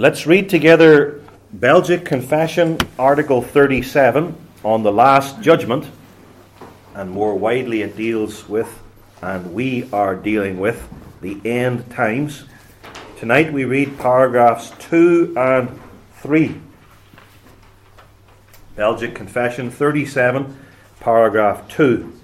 Let's read together Belgic Confession, Article 37, on the Last Judgment, and more widely it deals with, and we are dealing with, the end times. Tonight we read paragraphs 2 and 3. Belgic Confession 37, paragraph 2.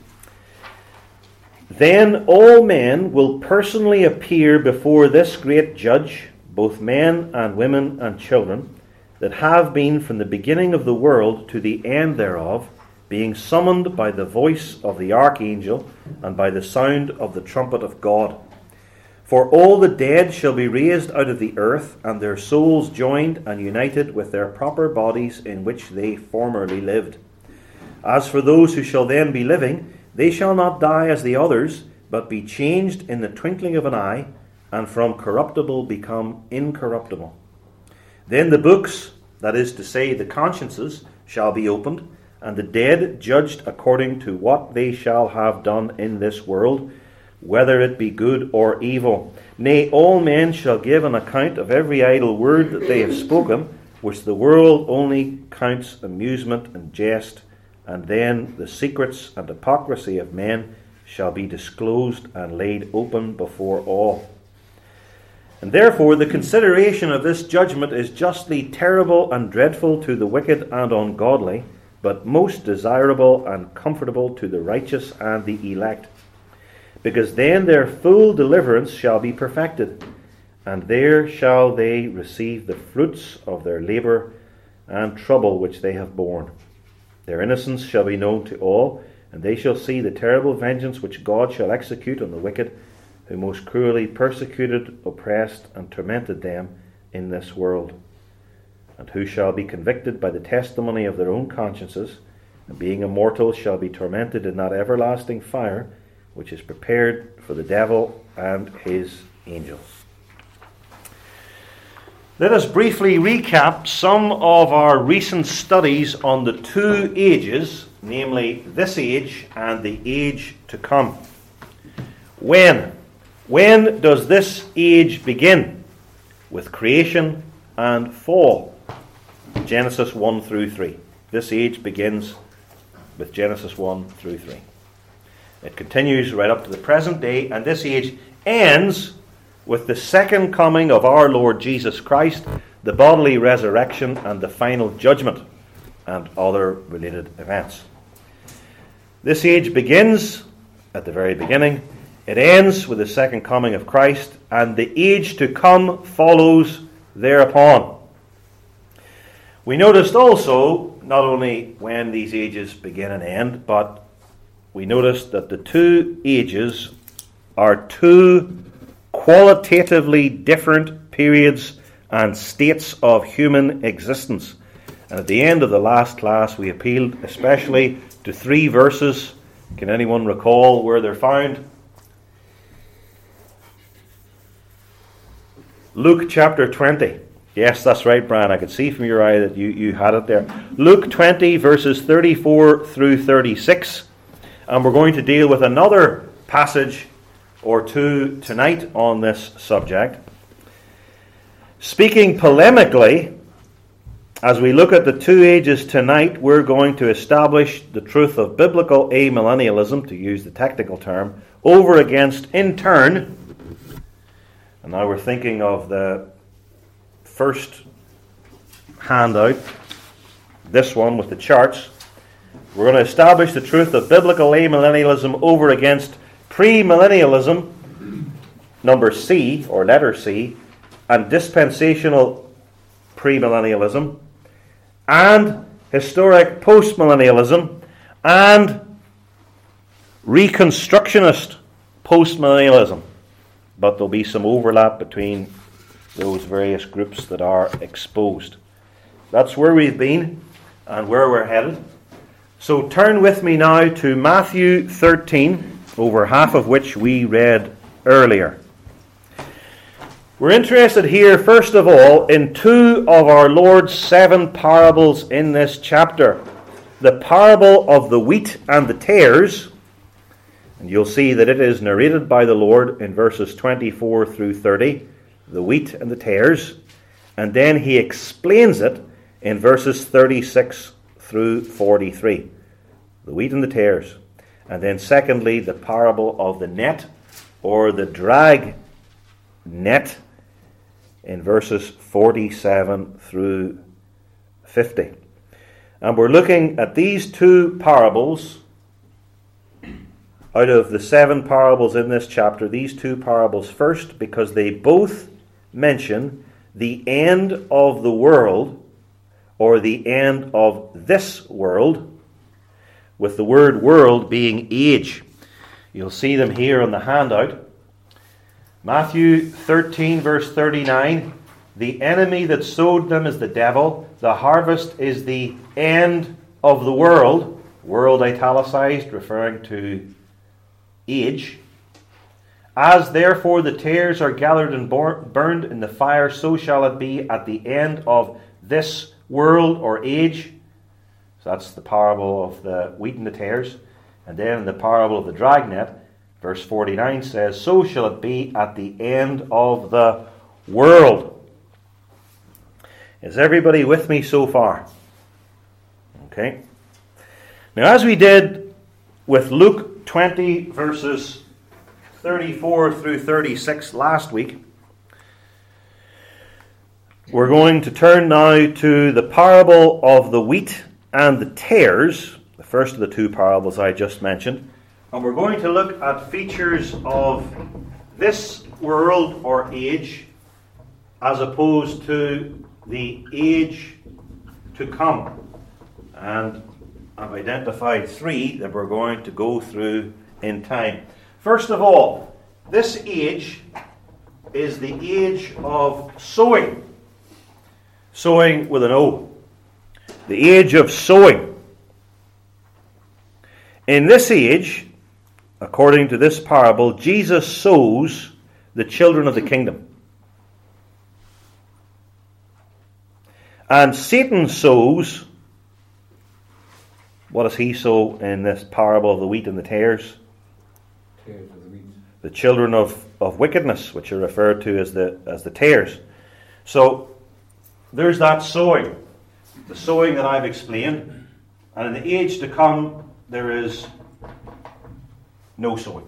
Then all men will personally appear before this great judge, both men and women and children, that have been from the beginning of the world to the end thereof, being summoned by the voice of the archangel and by the sound of the trumpet of God. For all the dead shall be raised out of the earth, and their souls joined and united with their proper bodies in which they formerly lived. As for those who shall then be living, they shall not die as the others, but be changed in the twinkling of an eye, and from corruptible become incorruptible. Then the books, that is to say, the consciences, shall be opened, and the dead judged according to what they shall have done in this world, whether it be good or evil. Nay, all men shall give an account of every idle word that they have spoken, which the world only counts amusement and jest, and then the secrets and hypocrisy of men shall be disclosed and laid open before all. And therefore the consideration of this judgment is justly terrible and dreadful to the wicked and ungodly, but most desirable and comfortable to the righteous and the elect. Because then their full deliverance shall be perfected, and there shall they receive the fruits of their labour and trouble which they have borne. Their innocence shall be known to all, and they shall see the terrible vengeance which God shall execute on the wicked, who most cruelly persecuted, oppressed, and tormented them in this world, and who shall be convicted by the testimony of their own consciences, and being immortal shall be tormented in that everlasting fire which is prepared for the devil and his angels. Let us briefly recap some of our recent studies on the two ages, namely this age and the age to come. When does this age begin? With creation and fall. Genesis 1 through 3. This age begins with Genesis 1 through 3. It continues right up to the present day, and this age ends with the second coming of our Lord Jesus Christ, the bodily resurrection and the final judgment, and other related events. This age begins at the very beginning. It ends with the second coming of Christ, and the age to come follows thereupon. We noticed also not only when these ages begin and end, but we noticed that the two ages are two qualitatively different periods and states of human existence. And at the end of the last class, we appealed especially to three verses. Can anyone recall where they're found? Luke chapter 20. Yes, that's right, Brian. I could see from your eye that you had it there. Luke 20, verses 34 through 36. And we're going to deal with another passage or two tonight on this subject. Speaking polemically, as we look at the two ages tonight, we're going to establish the truth of biblical amillennialism, to use the technical term, over against, in turn, and now we're thinking of the first handout, this one with the charts. We're going to establish the truth of biblical amillennialism over against premillennialism, number C, or letter C, and dispensational premillennialism, and historic postmillennialism, and reconstructionist postmillennialism. But there'll be some overlap between those various groups that are exposed. That's where we've been and where we're headed. So turn with me now to Matthew 13, over half of which we read earlier. We're interested here, first of all, in two of our Lord's 7 parables in this chapter. The parable of the wheat and the tares, and you'll see that it is narrated by the Lord in verses 24 through 30, the wheat and the tares, And then he explains it in verses 36 through 43. The wheat and the tares. And then secondly, the parable of the net or the drag net in verses 47 through 50. And we're looking at these two parables. Out of the 7 parables in this chapter, these 2 parables first, because they both mention the end of the world, or the end of this world, with the word world being age. You'll see them here on the handout. Matthew 13 verse 39, the enemy that sowed them is the devil. The harvest is the end of the world. World italicized, referring to age. As therefore the tares are gathered and burned in the fire, so shall it be at the end of this world or age. So that's the parable of the wheat and the tares. And then in the parable of the dragnet, verse 49 says, so shall it be at the end of the world. Is everybody with me so far? Okay. Now, as we did with Luke 20 verses 34 through 36 last week, we're going to turn now to the parable of the wheat and the tares, the first of the 2 parables I just mentioned. And we're going to look at features of this world or age as opposed to the age to come. And I've identified 3 that we're going to go through in time. First of all, this age is the age of sowing. Sowing with an O. The age of sowing. In this age, according to this parable, Jesus sows the children of the kingdom. And Satan sows, what does he sow in this parable of the wheat and the tares? Tares of the wheat. The children of wickedness, which are referred to as the tares. So there's that sowing. The sowing that I've explained. And in the age to come, there is no sowing.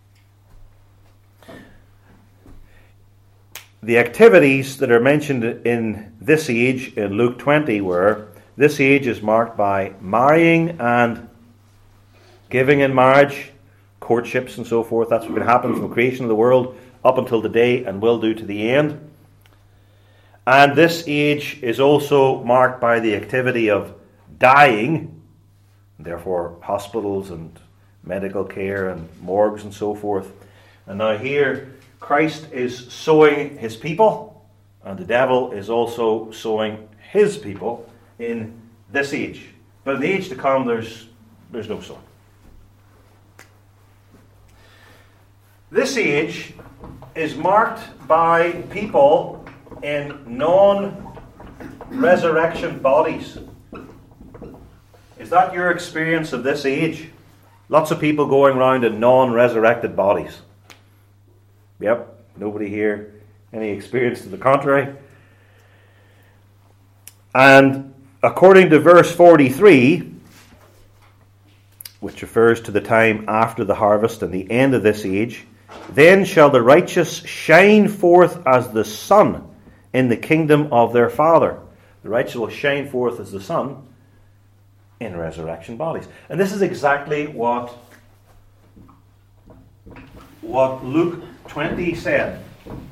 The activities that are mentioned in this age in Luke 20 were, this age is marked by marrying and giving in marriage, courtships and so forth. That's what can happen from creation of the world up until today and will do to the end. And this age is also marked by the activity of dying, therefore hospitals and medical care and morgues and so forth. And now here, Christ is sowing his people, and the devil is also sowing his people in this age. But in the age to come, there's no sowing. This age is marked by people in non-resurrection bodies. Is that your experience of this age? Lots of people going around in non-resurrected bodies. Yep, nobody here, any experience to the contrary? And according to verse 43, which refers to the time after the harvest and the end of this age, then shall the righteous shine forth as the sun in the kingdom of their Father. The righteous will shine forth as the sun in resurrection bodies. And this is exactly what Luke 20 said,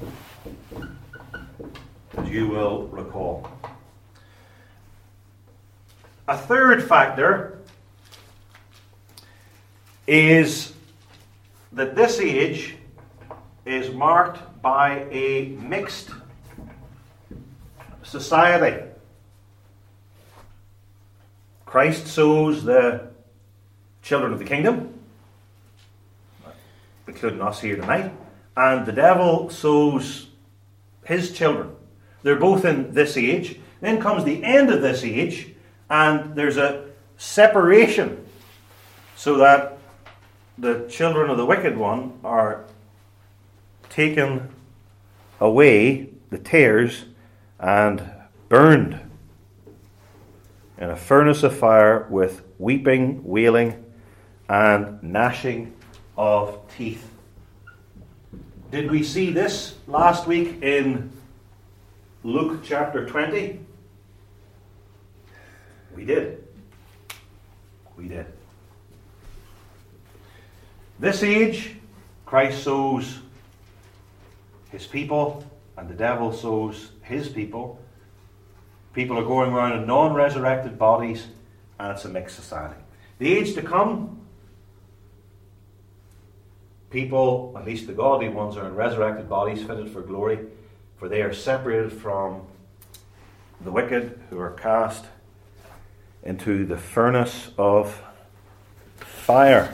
as you will recall. A third factor is that this age is marked by a mixed society. Christ sows the children of the kingdom, including us here tonight, and the devil sows his children. They're both in this age. Then comes the end of this age, and there's a separation so that the children of the wicked one are taken away, the tares, and burned in a furnace of fire with weeping, wailing, and gnashing of teeth. Did we see this last week in Luke chapter 20? We did. We did. This age, Christ sows his people, and the devil sows his people. People are going around in non-resurrected bodies, and it's a mixed society. The age to come, people, at least the godly ones, are in resurrected bodies fitted for glory, for they are separated from the wicked who are cast into the furnace of fire.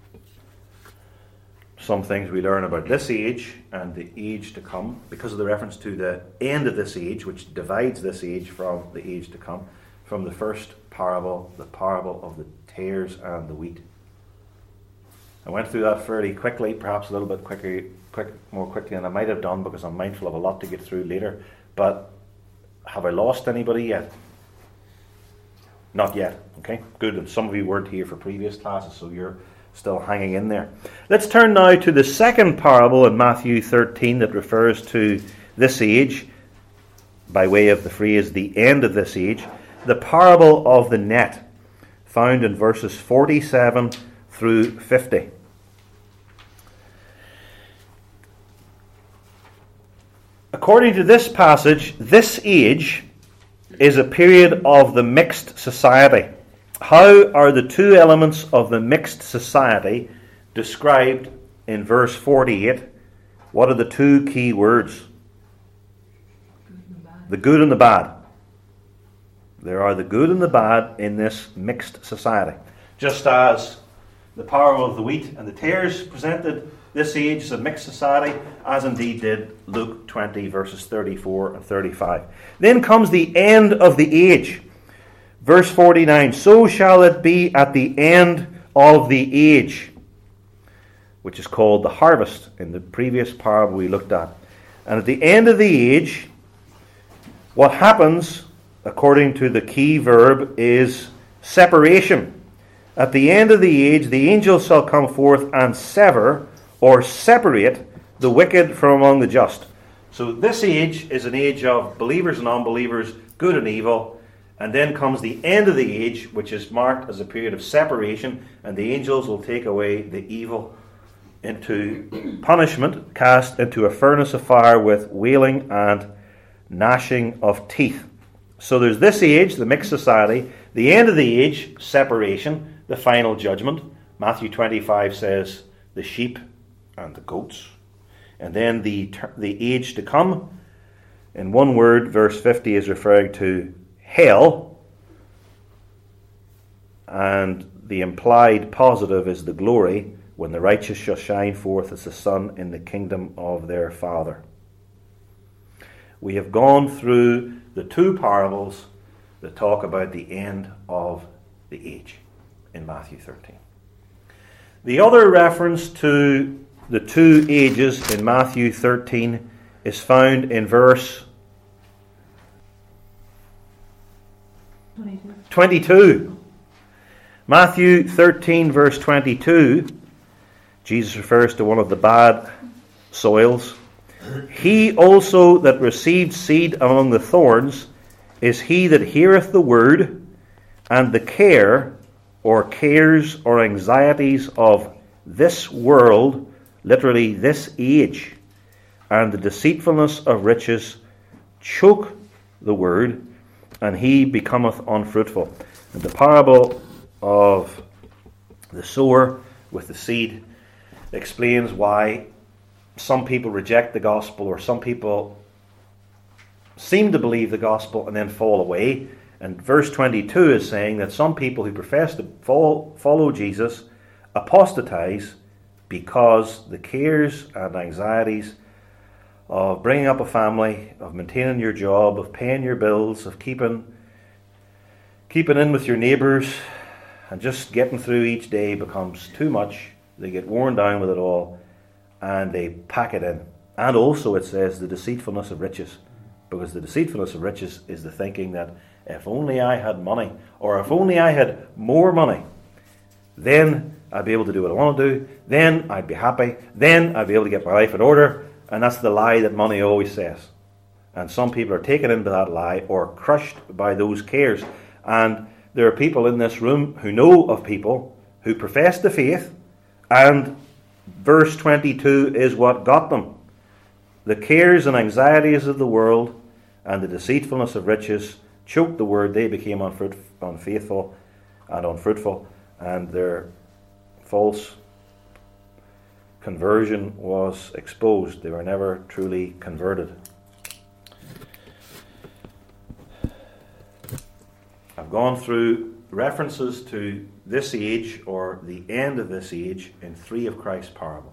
Some things we learn about this age and the age to come, because of the reference to the end of this age, which divides this age from the age to come, from the first parable, the parable of the tares and the wheat. I went through that fairly quickly, perhaps a little bit more quickly than I might have done, because I'm mindful of a lot to get through later. But have I lost anybody yet? Not yet. Okay, good. And some of you weren't here for previous classes, so you're still hanging in there. Let's turn now to the second parable in Matthew 13 that refers to this age, by way of the phrase, the end of this age. The parable of the net, found in verses 47 through 50. According to this passage, this age is a period of the mixed society. How are the two elements of the mixed society described in verse 48? What are the two key words? The good and the bad. There are the good and the bad in this mixed society. Just as the parable of the wheat and the tares presented this age as a mixed society, as indeed did Luke 20, verses 34 and 35. Then comes the end of the age. Verse 49, so shall it be at the end of the age, which is called the harvest in the previous parable we looked at. And at the end of the age, what happens, according to the key verb, is separation. At the end of the age, the angels shall come forth and sever or separate the wicked from among the just. So this age is an age of believers and unbelievers, good and evil. And then comes the end of the age, which is marked as a period of separation, and the angels will take away the evil into punishment, cast into a furnace of fire with wailing and gnashing of teeth. So there's this age, the mixed society, the end of the age, separation, the final judgment. Matthew 25 says the sheep and the goats. And then the age to come, in one word, verse 50 is referring to hell, and the implied positive is the glory, when the righteous shall shine forth as the sun in the kingdom of their Father. We have gone through the two parables that talk about the end of the age in Matthew 13. The other reference to the two ages in Matthew 13 is found in verse 22. Matthew 13 verse 22, Jesus refers to one of the bad soils. He also that received seed among the thorns is he that heareth the word, and the care or cares or anxieties of this world, literally this age, and the deceitfulness of riches choke the word, and he becometh unfruitful. And the parable of the sower with the seed explains why some people reject the gospel, or some people seem to believe the gospel and then fall away. And verse 22 is saying that some people who profess to follow Jesus apostatize because the cares and anxieties of bringing up a family, of maintaining your job, of paying your bills, of keeping in with your neighbours, and just getting through each day becomes too much. They get worn down with it all, and they pack it in. And also it says the deceitfulness of riches Because the deceitfulness of riches is the thinking that if only I had money, or if only I had more money, then I'd be able to do what I want to do, then I'd be happy, then I'd be able to get my life in order. And that's the lie that money always says. And some people are taken into that lie or crushed by those cares. And there are people in this room who know of people who profess the faith, and verse 22 is what got them. The cares and anxieties of the world and the deceitfulness of riches choked the word. They became unfaithful and unfruitful, and their false conversion was exposed. They were never truly converted. I've gone through references to this age or the end of this age in 3 of Christ's parables.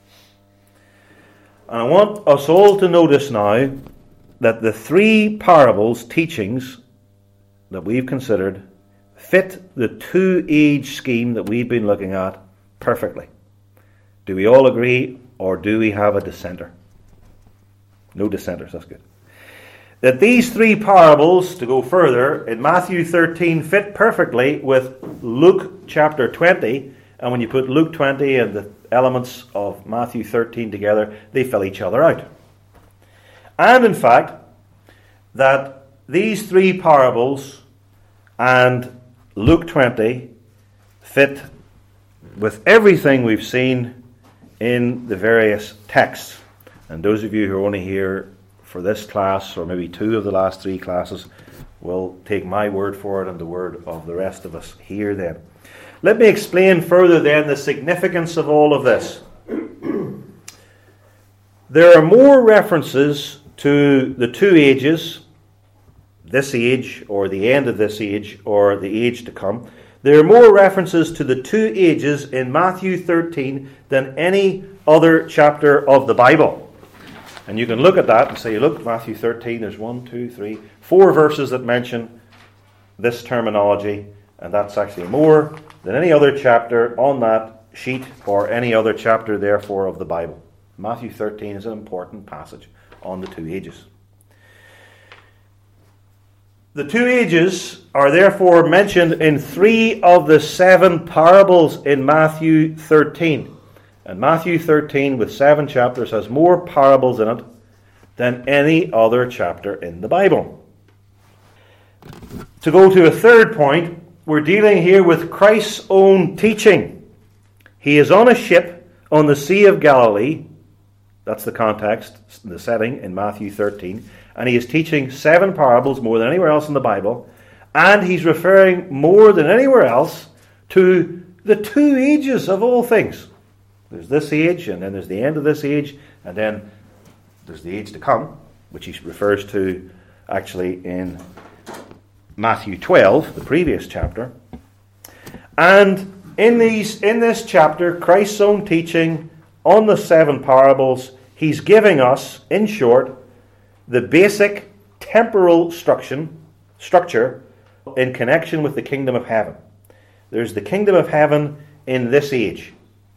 And I want us all to notice now that the 3 parables teachings that we've considered fit the 2-age scheme that we've been looking at perfectly. Do we all agree, or do we have a dissenter? No dissenters, that's good. That these 3 parables, to go further, in Matthew 13 fit perfectly with Luke chapter 20, and when you put Luke 20 and the elements of Matthew 13 together, they fill each other out. And in fact, that these 3 parables and Luke 20 fit with everything we've seen in the various texts. And those of you who are only here for this class, or maybe 2 of the last 3 classes, will take my word for it and the word of the rest of us here then. Let me explain further then the significance of all of this. There are more references to the 2 ages, this age, or the end of this age, or the age to come. There are more references to the 2 ages in Matthew 13 than any other chapter of the Bible. And you can look at that and say, look, Matthew 13, there's 4 verses that mention this terminology, and that's actually more than any other chapter on that sheet or any other chapter, therefore, of the Bible. Matthew 13 is an important passage on the 2 ages. The 2 ages are therefore mentioned in 3 of the 7 parables in Matthew 13. And Matthew 13, with 7 chapters, has more parables in it than any other chapter in the Bible. To go to a third point, we're dealing here with Christ's own teaching. He is on a ship on the Sea of Galilee. That's the context, the setting in Matthew 13. And he is teaching 7 parables, more than anywhere else in the Bible. And he's referring more than anywhere else to the 2 ages of all things. There's this age, and then there's the end of this age, and then there's the age to come, which he refers to actually in Matthew 12, the previous chapter. And in this chapter, Christ's own teaching on the 7 parables, he's giving us, in short, the basic temporal structure in connection with the kingdom of heaven. There's the kingdom of heaven in this age.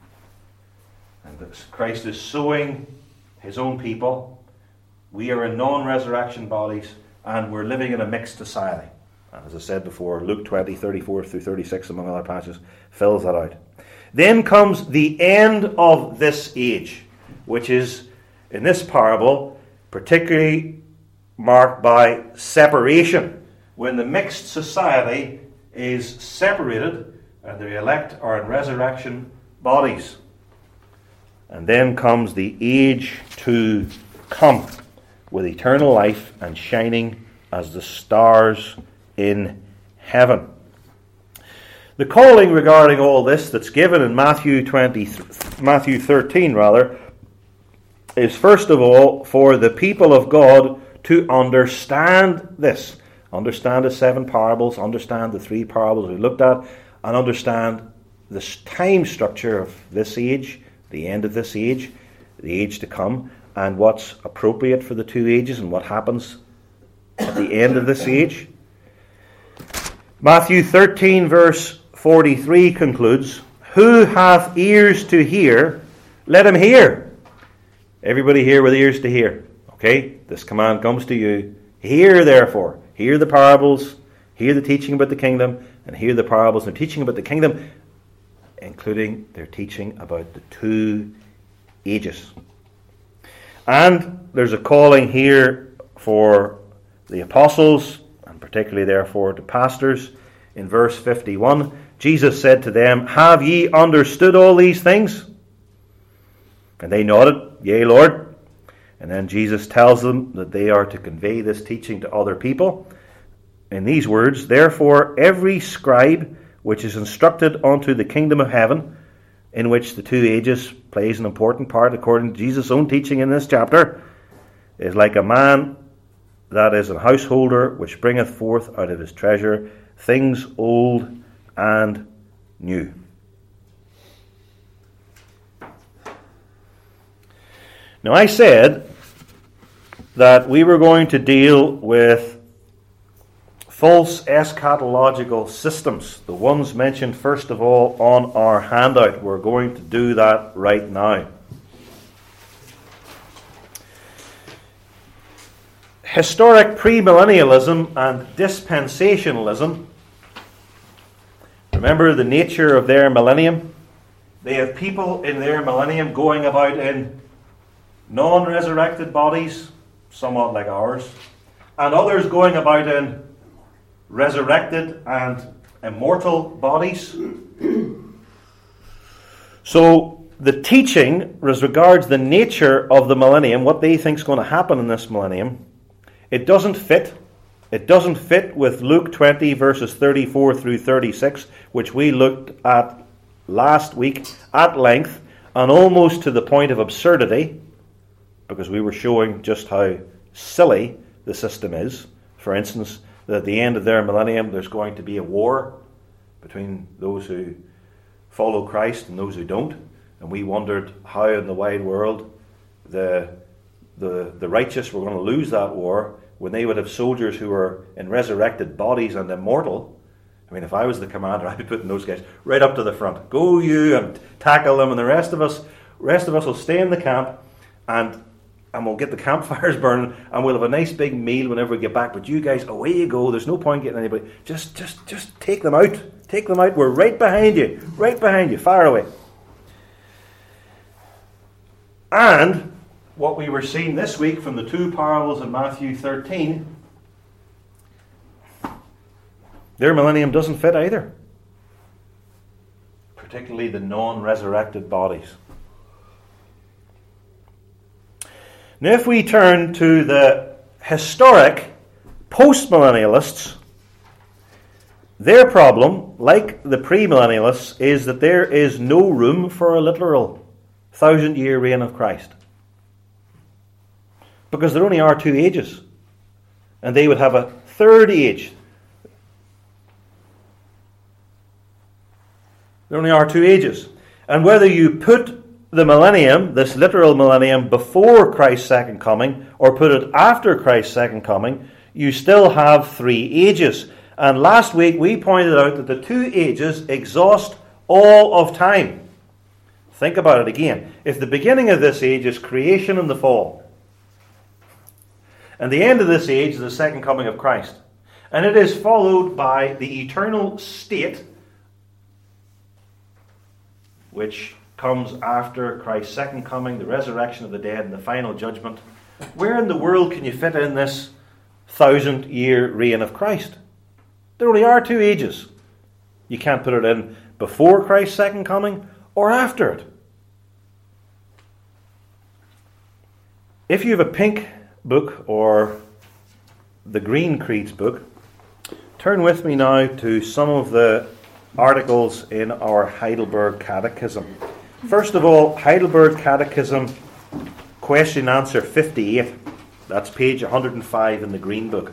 Christ is sowing his own people. We are in non-resurrection bodies, and we're living in a mixed society. And as I said before, Luke 20, 34 through 36, among other passages, fills that out. Then comes the end of this age, which is, in this parable, particularly marked by separation. When the mixed society is separated, and the elect are in resurrection bodies. And then comes the age to come, with eternal life and shining as the stars in heaven. The calling regarding all this that's given in Matthew 13 is first of all for the people of God to understand this. Understand the 7 parables, understand the 3 parables we looked at, and understand the time structure of this age, the end of this age, the age to come, and what's appropriate for the 2 ages and what happens at the end of this age. Matthew 13 verse 43 concludes, "Who hath ears to hear, let him hear." Everybody here with ears to hear? Okay, this command comes to you. Hear, therefore, hear the parables, hear the teaching about the kingdom, and hear the parables. They're teaching about the kingdom, including their teaching about the 2 ages. And there's a calling here for the apostles, and particularly therefore to pastors. In verse 51, Jesus said to them, "Have ye understood all these things?" And they nodded, "Yea, Lord." And then Jesus tells them that they are to convey this teaching to other people in these words, "Therefore every scribe which is instructed unto the kingdom of heaven," in which the 2 ages plays an important part according to Jesus' own teaching in this chapter, "is like a man that is an householder which bringeth forth out of his treasure things old and new." Now, I said that we were going to deal with false eschatological systems, the ones mentioned first of all on our handout. We're going to do that right now. Historic premillennialism and dispensationalism. Remember the nature of their millennium? They have people in their millennium going about in non-resurrected bodies, somewhat like ours, and others going about in resurrected and immortal bodies. So the teaching as regards the nature of the millennium, what they think is going to happen in this millennium, it doesn't fit. It doesn't fit with Luke 20 verses 34 through 36, which we looked at last week at length and almost to the point of absurdity, because we were showing just how silly the system is. For instance, that at the end of their millennium there's going to be a war between those who follow Christ and those who don't. And we wondered how in the wide world the righteous were going to lose that war when they would have soldiers who were in resurrected bodies and immortal. I mean, if I was the commander, I'd be putting those guys right up to the front. Go you and tackle them, and the rest of us will stay in the camp and we'll get the campfires burning, and we'll have a nice big meal whenever we get back. But you guys, away you go. There's no point getting anybody. Just take them out. Take them out. We're right behind you. Right behind you. Fire away. And what we were seeing this week from the 2 parables in Matthew 13, their millennium doesn't fit either. Particularly the non-resurrected bodies. Now, if we turn to the historic postmillennialists, their problem, like the premillennialists, is that there is no room for a literal 1,000-year reign of Christ. Because there only are 2 ages. And they would have a 3rd age. There only are 2 ages. And whether you put the millennium, this literal millennium, before Christ's second coming, or put it after Christ's second coming, you still have 3 ages. And last week we pointed out that the 2 ages exhaust all of time. Think about it again. If the beginning of this age is creation and the fall, and the end of this age is the second coming of Christ, and it is followed by the eternal state, which comes after Christ's second coming, the resurrection of the dead, and the final judgment. Where in the world can you fit in this 1,000-year reign of Christ? There only are 2 ages. You can't put it in before Christ's second coming or after it. If you have a pink book or the Green Creed's book, turn with me now to some of the articles in our Heidelberg Catechism. First of all, Heidelberg Catechism, question answer 58. That's page 105 in the Green Book.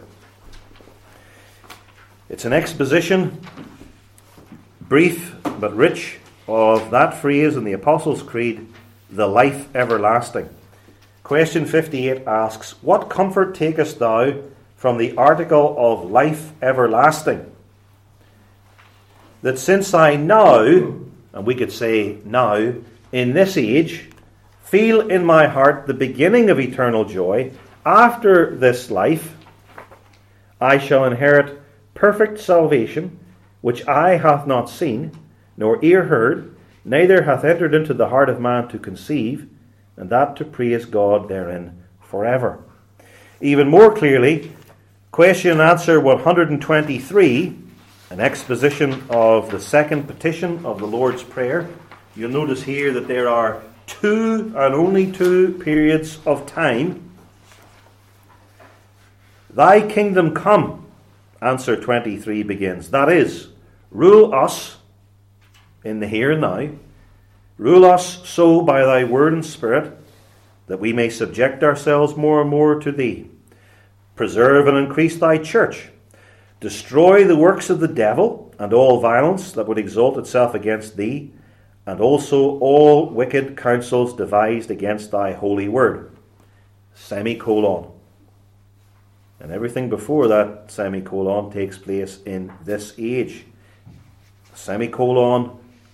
It's an exposition, brief but rich, of that phrase in the Apostles' Creed, the life everlasting. Question 58 asks, what comfort takest thou from the article of life everlasting? That since I now, and we could say now, in this age, feel in my heart the beginning of eternal joy, After this life I shall inherit perfect salvation, which eye hath not seen, nor ear heard, neither hath entered into the heart of man to conceive, and that to praise God therein forever. Even more clearly, question and answer 123, an exposition of the second petition of the Lord's Prayer. You'll notice here that there are two and only two periods of time. Thy kingdom come, answer 23 begins. That is, rule us in the here and now. Rule us so by thy word and spirit, that we may subject ourselves more and more to thee. Preserve and increase thy church. Destroy the works of the devil and all violence that would exalt itself against thee, and also all wicked counsels devised against thy holy word. Semicolon. And everything before that semicolon takes place in this age. Semicolon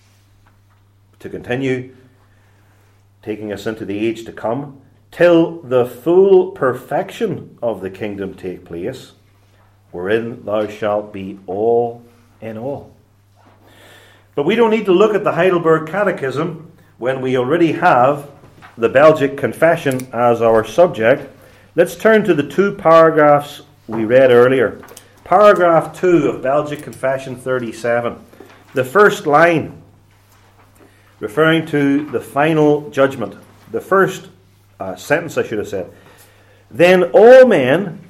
to continue, taking us into the age to come, till the full perfection of the kingdom take place, wherein thou shalt be all in all. But we don't need to look at the Heidelberg Catechism when we already have the Belgic Confession as our subject. Let's turn to the two paragraphs we read earlier. Paragraph 2 of Belgic Confession 37. The first line, referring to the final judgment. The first sentence, I should have said. Then all men,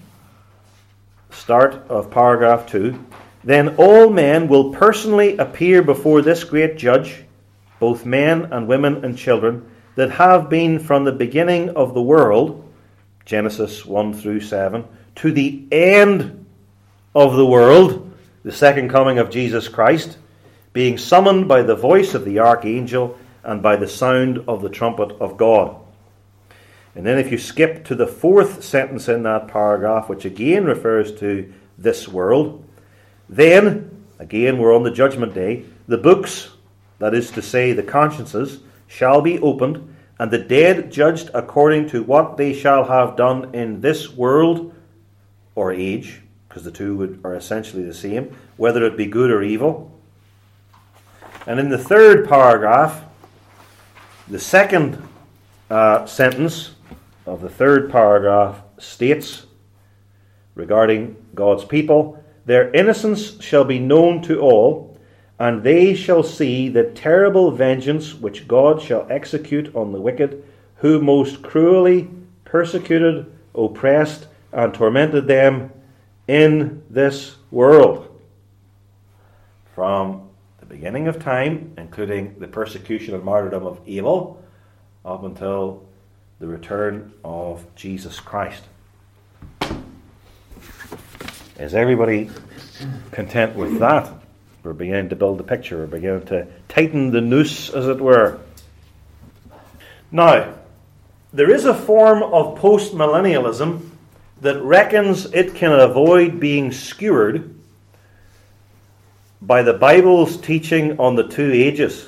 start of paragraph 2, then all men will personally appear before this great judge, both men and women and children, that have been from the beginning of the world, Genesis 1 through 7, to the end of the world, the second coming of Jesus Christ, being summoned by the voice of the archangel and by the sound of the trumpet of God. And then if you skip to the fourth sentence in that paragraph, which again refers to this world, then, again we're on the judgment day, the books, that is to say the consciences, shall be opened, and the dead judged according to what they shall have done in this world or age, because the two are essentially the same, whether it be good or evil. And in the third paragraph, the second sentence of the third paragraph states regarding God's people, their innocence shall be known to all, and they shall see the terrible vengeance which God shall execute on the wicked, who most cruelly persecuted, oppressed, and tormented them in this world. From the beginning of time, including the persecution and martyrdom of Abel, up until the return of Jesus Christ. Is everybody content with that? We're beginning to build the picture. We're beginning to tighten the noose, as it were. Now, there is a form of postmillennialism that reckons it can avoid being skewered by the Bible's teaching on the two ages.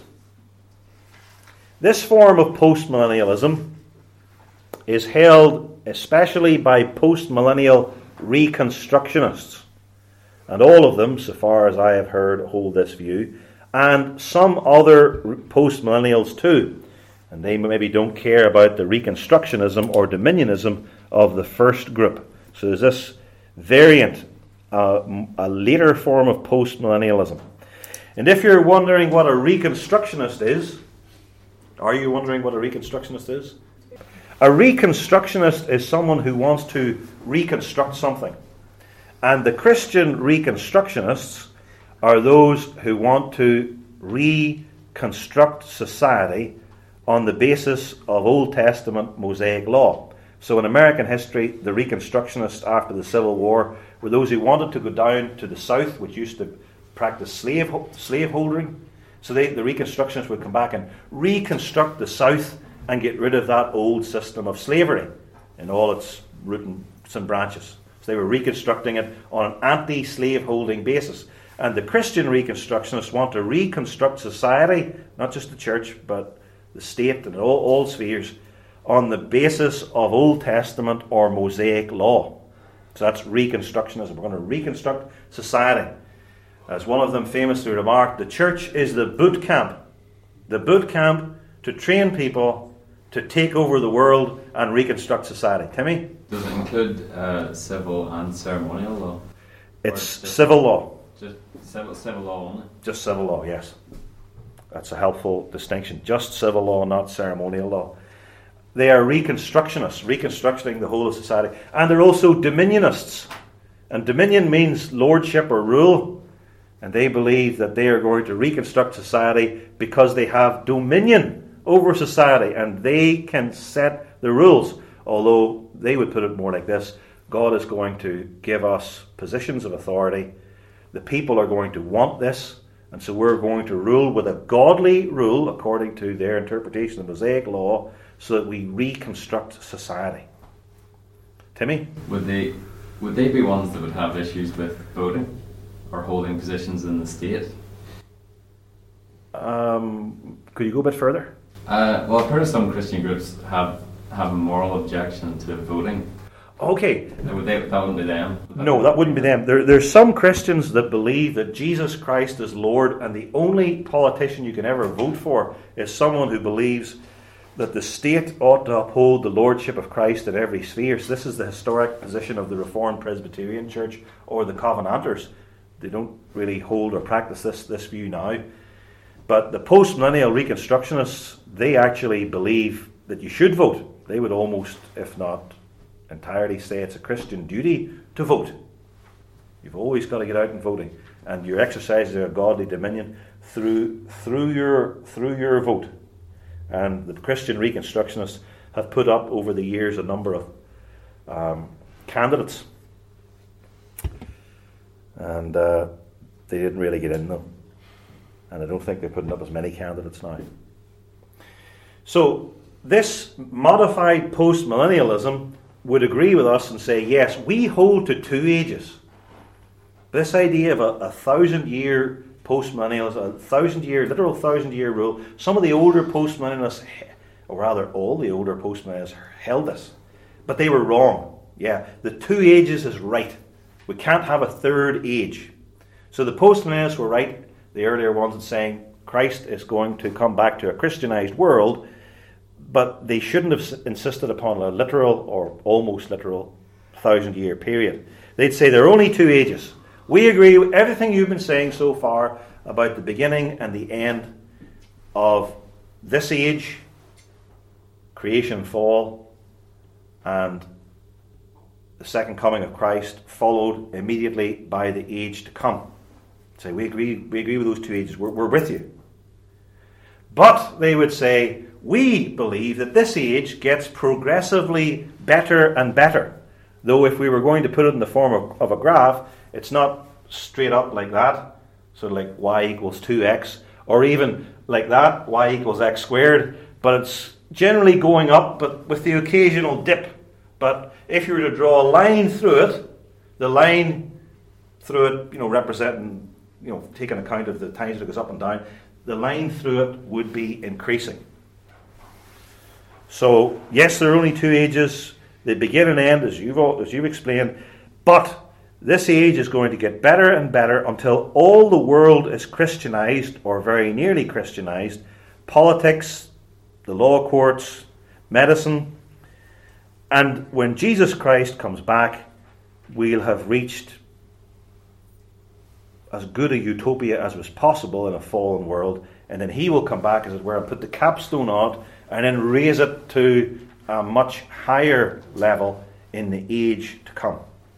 This form of postmillennialism is held especially by postmillennial reconstructionists. And all of them, so far as I have heard, hold this view. And some other postmillennials too. And they maybe don't care about the reconstructionism or dominionism of the first group. So there's this variant, a later form of postmillennialism. And if you're wondering what a reconstructionist is, are you wondering what a reconstructionist is? A reconstructionist is someone who wants to reconstruct something. And the Christian reconstructionists are those who want to reconstruct society on the basis of Old Testament Mosaic law. So in American history, the Reconstructionists after the Civil War were those who wanted to go down to the South, which used to practice slaveholding. So the Reconstructionists would come back and reconstruct the South and get rid of that old system of slavery in all its roots and branches. So they were reconstructing it on an anti-slaveholding basis. And the Christian Reconstructionists want to reconstruct society, not just the church, but the state and all spheres, on the basis of Old Testament or Mosaic law. So that's Reconstructionism. We're going to reconstruct society. As one of them famously remarked, the church is the boot camp. The boot camp to train people to take over the world and reconstruct society. Timmy? Does it include civil and ceremonial law? It's civil law. Just civil law only? Just civil law, yes. That's a helpful distinction. Just civil law, not ceremonial law. They are reconstructionists, reconstructing the whole of society. And they're also dominionists. And dominion means lordship or rule. And they believe that they are going to reconstruct society because they have dominion over society. And they can set the rules. Although they would put it more like this: God is going to give us positions of authority. The people are going to want this. And so we're going to rule with a godly rule, according to their interpretation of Mosaic law, so that we reconstruct society. Timmy? Would they be ones that would have issues with voting or holding positions in the state? Could you go a bit further? Well, I've heard of some Christian groups have a moral objection to voting. Okay. That wouldn't be them? No, that wouldn't be them. There's some Christians that believe that Jesus Christ is Lord, and the only politician you can ever vote for is someone who believes that the state ought to uphold the lordship of Christ in every sphere. So this is the historic position of the Reformed Presbyterian Church or the Covenanters. They don't really hold or practice this view now. But the post-millennial Reconstructionists, they actually believe that you should vote. They would almost, if not entirely, say it's a Christian duty to vote. You've always got to get out and voting, and you're exercising a godly dominion through your vote. And the Christian Reconstructionists have put up over the years a number of candidates, and they didn't really get in though, and I don't think they're putting up as many candidates now. So this modified post-millennialism would agree with us and say, yes, we hold to two ages. This idea of a 1,000-year post-millennialism, literal 1,000-year rule. Some of the older post-millennialists, or rather all the older post-millennialists, held this. But they were wrong. Yeah, the two ages is right. We can't have a third age. So the post-millennialists were right, the earlier ones, in saying Christ is going to come back to a Christianized world, but they shouldn't have insisted upon a literal or almost literal 1,000-year period. They'd say there are only two ages. We agree with everything you've been saying so far about the beginning and the end of this age, creation and fall, and the second coming of Christ, followed immediately by the age to come. Say, we agree with those two ages. We're with you. But they would say, we believe that this age gets progressively better and better. Though if we were going to put it in the form of a graph, it's not straight up like that, sort of like y equals 2x, or even like that, y equals x squared, but it's generally going up, but with the occasional dip. But if you were to draw a line through it, the line through it, representing, taking account of the times it goes up and down, the line through it would be increasing. So, yes, there are only two ages. They begin and end, as you've explained, but this age is going to get better and better until all the world is Christianized, or very nearly Christianized. Politics, the law courts, medicine. And when Jesus Christ comes back, we'll have reached as good a utopia as was possible in a fallen world. And then he will come back, as it were, and put the capstone on it, and then raise it to a much higher level in the age to come.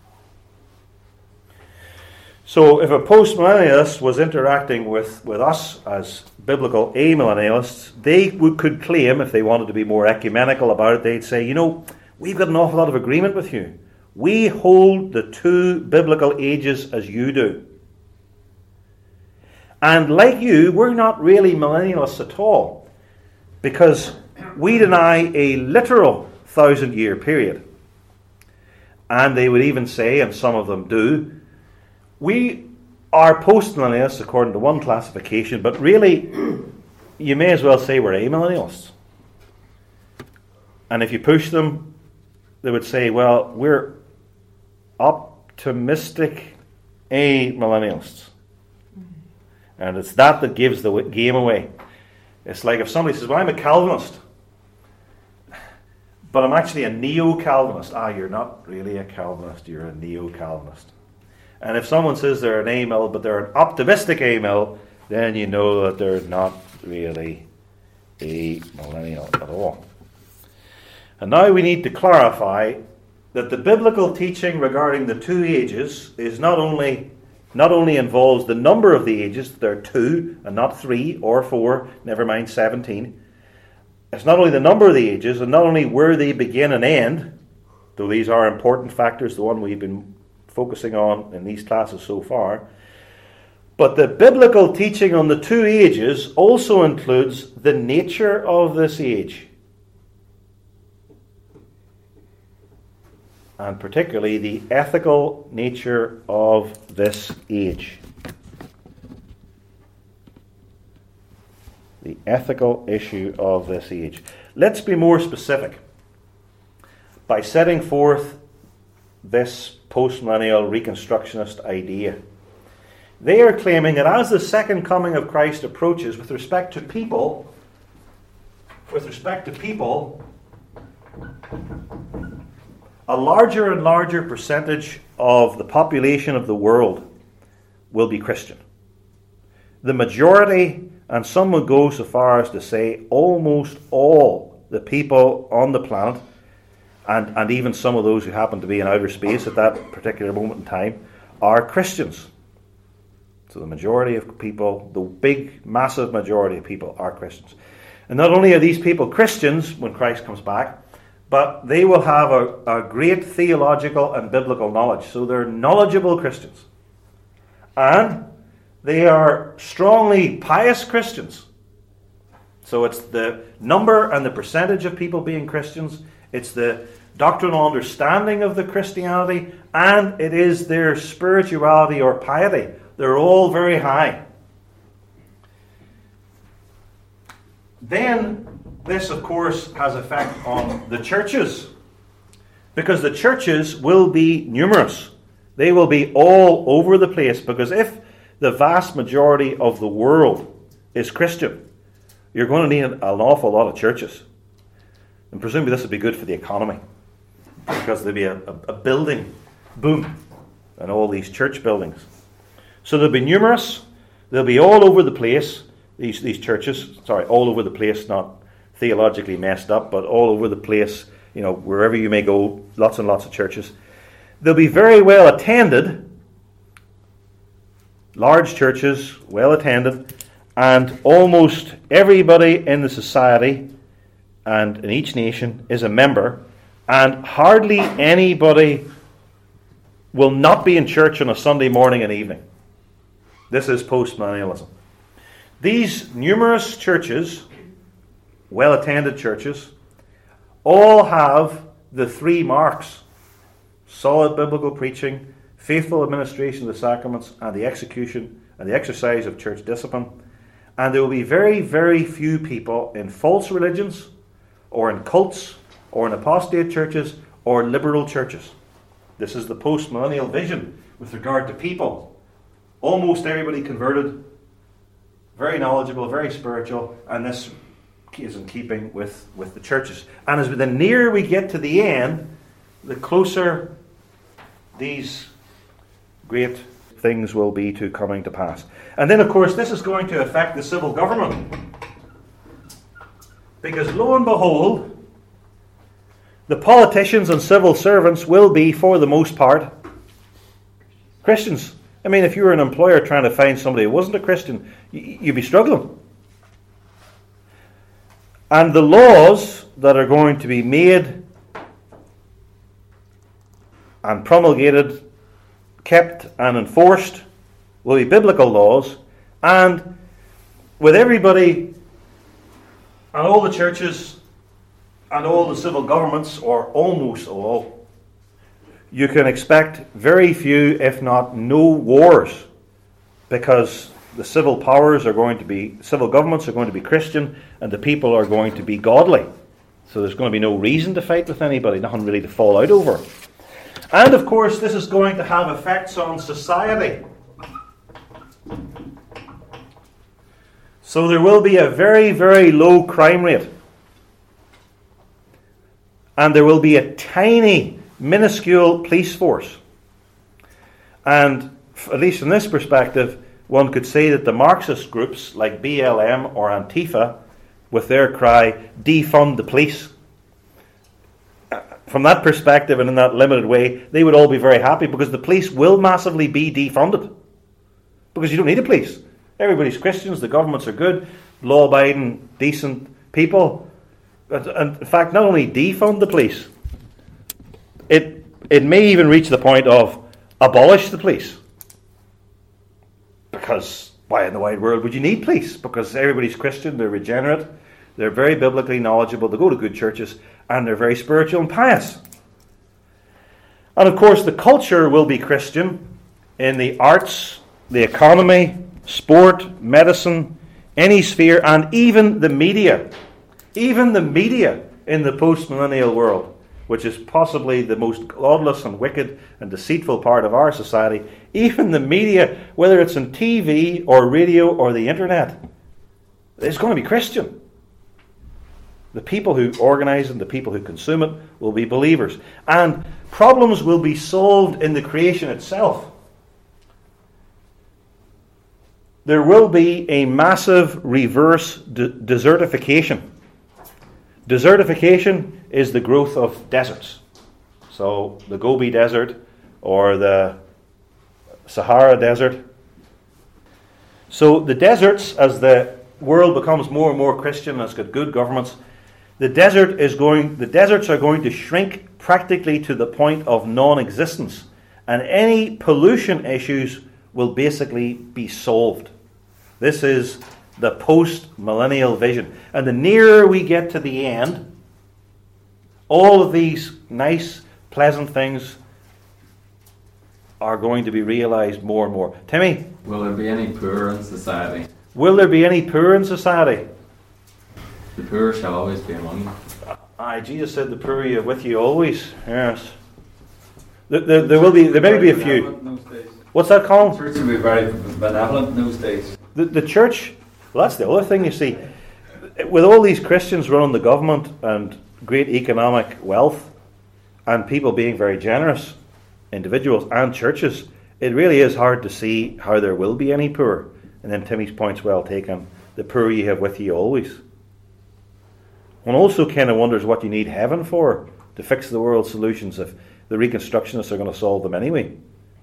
So if a post-millennialist was interacting with us as biblical amillennialists, they could claim, if they wanted to be more ecumenical about it, they'd say, we've got an awful lot of agreement with you. We hold the two biblical ages as you do. And like you, we're not really millennialists at all, because we deny a literal 1,000-year period. And they would even say, and some of them do, we are post-millennialists according to one classification, but really, you may as well say we're amillennialists. And if you push them, they would say, well, we're optimistic amillennialists. And it's that gives the game away. It's like if somebody says, well, I'm a Calvinist, but I'm actually a neo-Calvinist. You're not really a Calvinist, you're a neo-Calvinist. And if someone says they're an amill, but they're an optimistic amill, then you know that they're not really a millennial at all. And now we need to clarify that the biblical teaching regarding the two ages is not only involves the number of the ages, there are 2 and not 3 or 4, never mind 17. It's not only the number of the ages and not only where they begin and end, though these are important factors, the one we've been focusing on in these classes so far, but the biblical teaching on the two ages also includes the nature of this age, and particularly the ethical nature of this age. The ethical issue of this age. Let's be more specific by setting forth this postmillennial reconstructionist idea. They are claiming that as the second coming of Christ approaches with respect to people, a larger and larger percentage of the population of the world will be Christian. The majority, and some would go so far as to say almost all the people on the planet, and even some of those who happen to be in outer space at that particular moment in time, are Christians. So the majority of people, the big, massive majority of people are Christians. And not only are these people Christians when Christ comes back, but they will have a great theological and biblical knowledge. So they're knowledgeable Christians. And they are strongly pious Christians. So it's the number and the percentage of people being Christians. It's the doctrinal understanding of the Christianity. And it is their spirituality or piety. They're all very high. Then this, of course, has effect on the churches, because the churches will be numerous. They will be all over the place, because if the vast majority of the world is Christian, you're going to need an awful lot of churches. And presumably this would be good for the economy, because there'll be a building boom and all these church buildings. So they'll be numerous. They'll be all over the place, these churches. Sorry, all over the place, not theologically messed up, but all over the place, wherever you may go, lots and lots of churches. They'll be very well attended, large churches, well attended, and almost everybody in the society and in each nation is a member, and hardly anybody will not be in church on a Sunday morning and evening. This is postmillennialism. These numerous churches, well-attended churches, all have the 3 marks: solid biblical preaching, faithful administration of the sacraments, and the execution and the exercise of church discipline. And there will be very, very few people in false religions, or in cults, or in apostate churches, or liberal churches. This is the postmillennial vision with regard to people. Almost everybody converted, very knowledgeable, very spiritual, and this is in keeping with the churches. And as the nearer we get to the end, the closer these great things will be to coming to pass. And then, of course, this is going to affect the civil government. Because lo and behold, the politicians and civil servants will be, for the most part, Christians. I mean, if you were an employer trying to find somebody who wasn't a Christian, you'd be struggling. And the laws that are going to be made and promulgated, kept and enforced will be biblical laws. And with everybody and all the churches and all the civil governments, or almost all, you can expect very few, if not no, wars, because the civil governments are going to be Christian, and the people are going to be godly. So there's going to be no reason to fight with anybody, nothing really to fall out over. And of course, this is going to have effects on society. So there will be a very, very low crime rate. And there will be a tiny, minuscule police force. And at least from this perspective, one could say that the Marxist groups like BLM or Antifa, with their cry, defund the police, from that perspective and in that limited way, they would all be very happy because the police will massively be defunded. Because you don't need a police. Everybody's Christians, the governments are good, law-abiding, decent people. And in fact, not only defund the police, it may even reach the point of abolish the police. Because why in the wide world would you need police? Because everybody's Christian, they're regenerate, they're very biblically knowledgeable, they go to good churches, and they're very spiritual and pious. And of course, the culture will be Christian in the arts, the economy, sport, medicine, any sphere, and even the media. Even the media in the post-millennial world, which is possibly the most godless and wicked and deceitful part of our society, even the media, whether it's on TV or radio or the internet, is going to be Christian. The people who organise it, the people who consume it, will be believers. And problems will be solved in the creation itself. There will be a massive reverse desertification. Desertification is the growth of deserts. So the Gobi Desert or the Sahara Desert. So the deserts, as the world becomes more and more Christian, and it's got good governments, the deserts are going to shrink practically to the point of non-existence, and any pollution issues will basically be solved. This is the post-millennial vision. And the nearer we get to the end, all of these nice, pleasant things are going to be realised more and more. Timmy? Will there be any poor in society? Will there be any poor in society? The poor shall always be among you. Aye, Jesus said the poor are with you always. Yes. There may be a few. What's that, Colin? The church will be very benevolent in those days. The church, well, that's the other thing, you see. With all these Christians running the government and great economic wealth and people being very generous, individuals and churches, it really is hard to see how there will be any poor. And then Timmy's point's well taken. The poor ye have with you always. One also kind of wonders what you need heaven for to fix the world's solutions if the Reconstructionists are going to solve them anyway.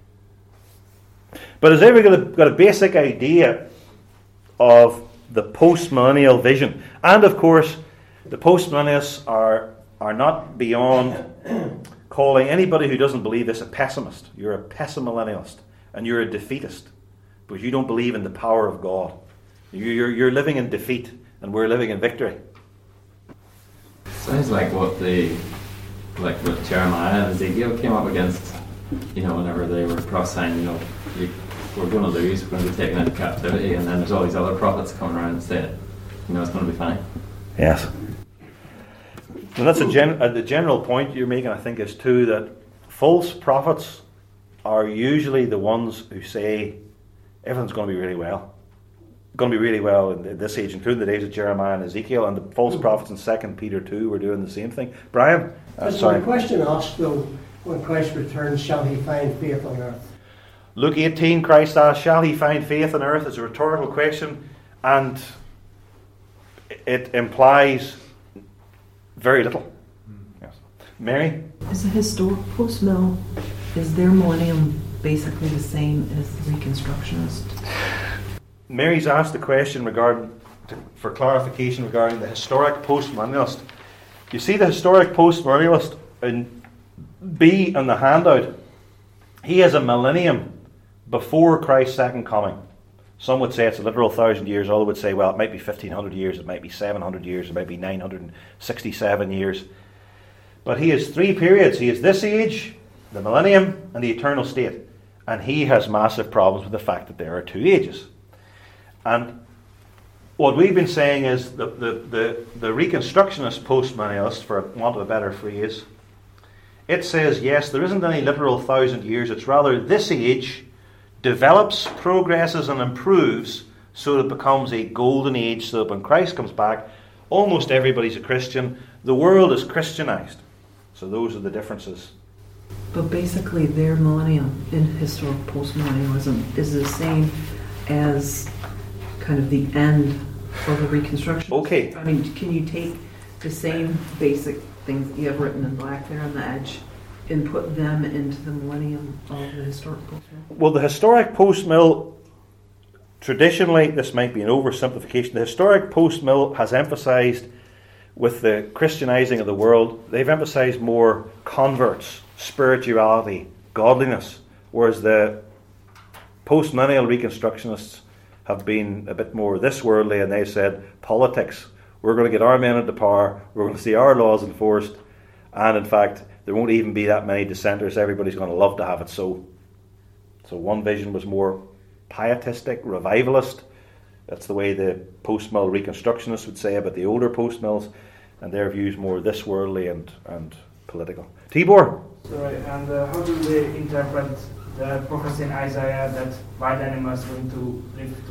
But has everybody got a basic idea of the post-millennial vision? And of course, the post-millennialists are not beyond calling anybody who doesn't believe this a pessimist. You're a pessimillennialist and you're a defeatist because you don't believe in the power of God. You're living in defeat and we're living in victory. Sounds like what Jeremiah and Ezekiel came up against, whenever they were prophesying, we're going to lose, we're going to be taken into captivity, and then there's all these other prophets coming around and saying, it's going to be fine. Yes. And that's the general point you're making, I think, is too that false prophets are usually the ones who say everything's going to be really well. Going to be really well in this age, including the days of Jeremiah and Ezekiel, and the false prophets in 2 Peter 2 were doing the same thing. Brian? Sorry. The question asked, though, when Christ returns, shall he find faith on earth? Luke 18, Christ asked, shall he find faith on earth? It's a rhetorical question, and it implies very little. Yes. Mary? As a historic post-mill, is their millennium basically the same as the Reconstructionist? Mary's asked the question for clarification regarding the historic post-millennialist. You see the historic post-millennialist in B on the handout. He has a millennium before Christ's second coming. Some would say it's a literal 1,000 years. Others would say, well, it might be 1,500 years, it might be 700 years, it might be 967 years. But he has three periods. He has this age, the millennium, and the eternal state. And he has massive problems with the fact that there are two ages. And What we've been saying is the Reconstructionist postmillennialist, for want of a better phrase, it says, yes, there isn't any literal 1,000 years. It's rather this age develops, progresses, and improves so that it becomes a golden age, so that when Christ comes back, almost everybody's a Christian. The world is Christianized. So those are the differences. But basically, their millennium in historic postmillennialism is the same as kind of the end of the Reconstruction. Okay. I mean, can you take the same basic things that you have written in black there on the edge and put them into the millennium of the historic postmill? Well, the historic postmill, traditionally, this might be an oversimplification, the historic postmill has emphasized, with the Christianizing of the world, they've emphasized more converts, spirituality, godliness, whereas the postmillennial Reconstructionists have been a bit more this worldly, and they said politics. We're going to get our men into power, we're going to see our laws enforced, and in fact, there won't even be that many dissenters. Everybody's going to love to have it so. So one vision was more pietistic, revivalist. That's the way the post-mill Reconstructionists would say about the older post-mills, and their views more this worldly and political. Tibor? Sorry, and how do they interpret the prophecy in Isaiah that wild animals are going to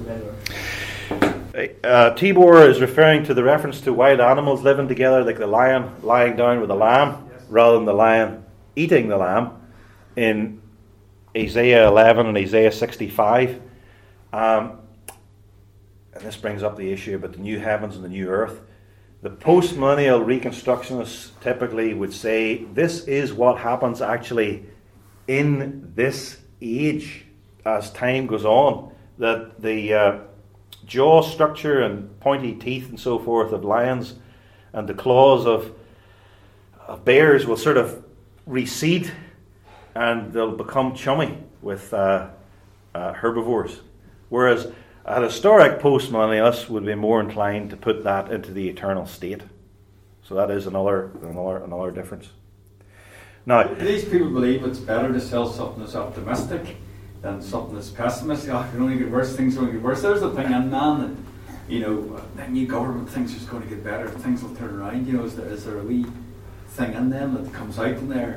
live together? Tibor is referring to the reference to wild animals living together, like the lion lying down with the lamb, Yes. rather than the lion eating the lamb, in Isaiah 11 and Isaiah 65. And this brings up the issue about the new heavens and the new earth. The post-millennial Reconstructionists typically would say this is what happens actually in this age as time goes on, that the jaw structure and pointy teeth and so forth of lions and the claws of bears will sort of recede, and they'll become chummy with herbivores. Whereas a historic postmillennialist would be more inclined to put that into the eternal state. So that is another difference. Now, These people believe it's better to sell something that's optimistic than something that's pessimistic. Oh, it can only get worse, things will only get worse. There's the thing, and man, the new government thinks it's going to get better, things will turn around. Is there a wee thing in them that comes out in their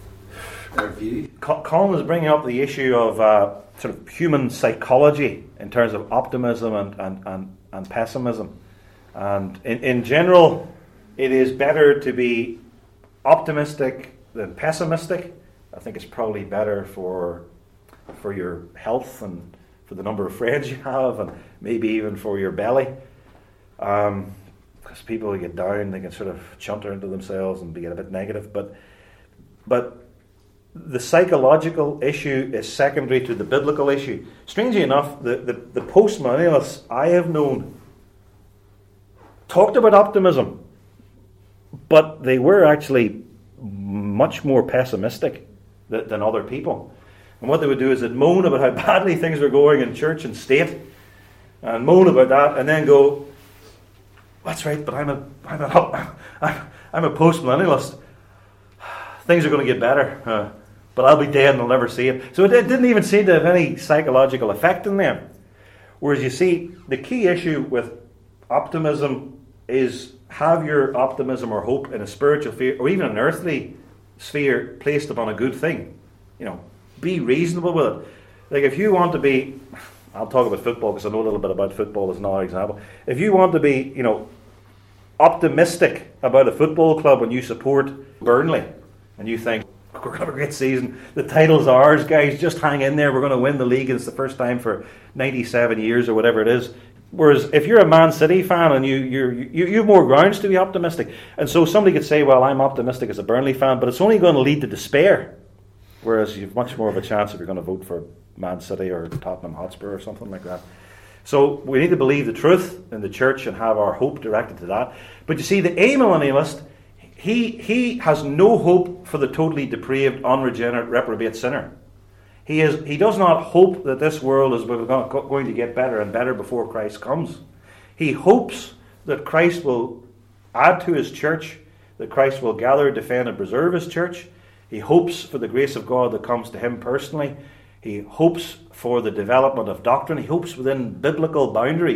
view? Colin is bringing up the issue of sort of human psychology in terms of optimism and pessimism. And in general, it is better to be optimistic than pessimistic. I think it's probably better for your health and for the number of friends you have, and maybe even for your belly. Because people who get down, they can sort of chunter into themselves and get a bit negative. But the psychological issue is secondary to the biblical issue. Strangely enough, the post-millennialists I have known talked about optimism, but they were actually much more pessimistic than other people. And what they would do is they'd moan about how badly things were going in church and state, and moan about that, and then go, "That's right, but I'm a post-millennialist. Things are going to get better, but I'll be dead and I'll never see it." So it didn't even seem to have any psychological effect in them. Whereas you see, the key issue with optimism is have your optimism or hope in a spiritual sphere, or even an earthly sphere, placed upon a good thing. Be reasonable with it. Like if you want to be, I'll talk about football because I know a little bit about football as another example. If you want to be, optimistic about a football club when you support Burnley, and you think, we're going to have a great season, the title's ours, guys, just hang in there, we're going to win the league, and it's the first time for 97 years or whatever it is. Whereas if you're a Man City fan and you have more grounds to be optimistic. And so somebody could say, well, I'm optimistic as a Burnley fan, but it's only going to lead to despair. Whereas you've much more of a chance if you're going to vote for Man City or Tottenham Hotspur or something like that. So we need to believe the truth in the church and have our hope directed to that. But you see, the amillennialist, he has no hope for the totally depraved, unregenerate, reprobate sinner. He does not hope that this world is going to get better and better before Christ comes. He hopes that Christ will add to his church, that Christ will gather, defend, and preserve his church. He hopes for the grace of God that comes to him personally. He hopes for the development of doctrine. He hopes within biblical boundaries.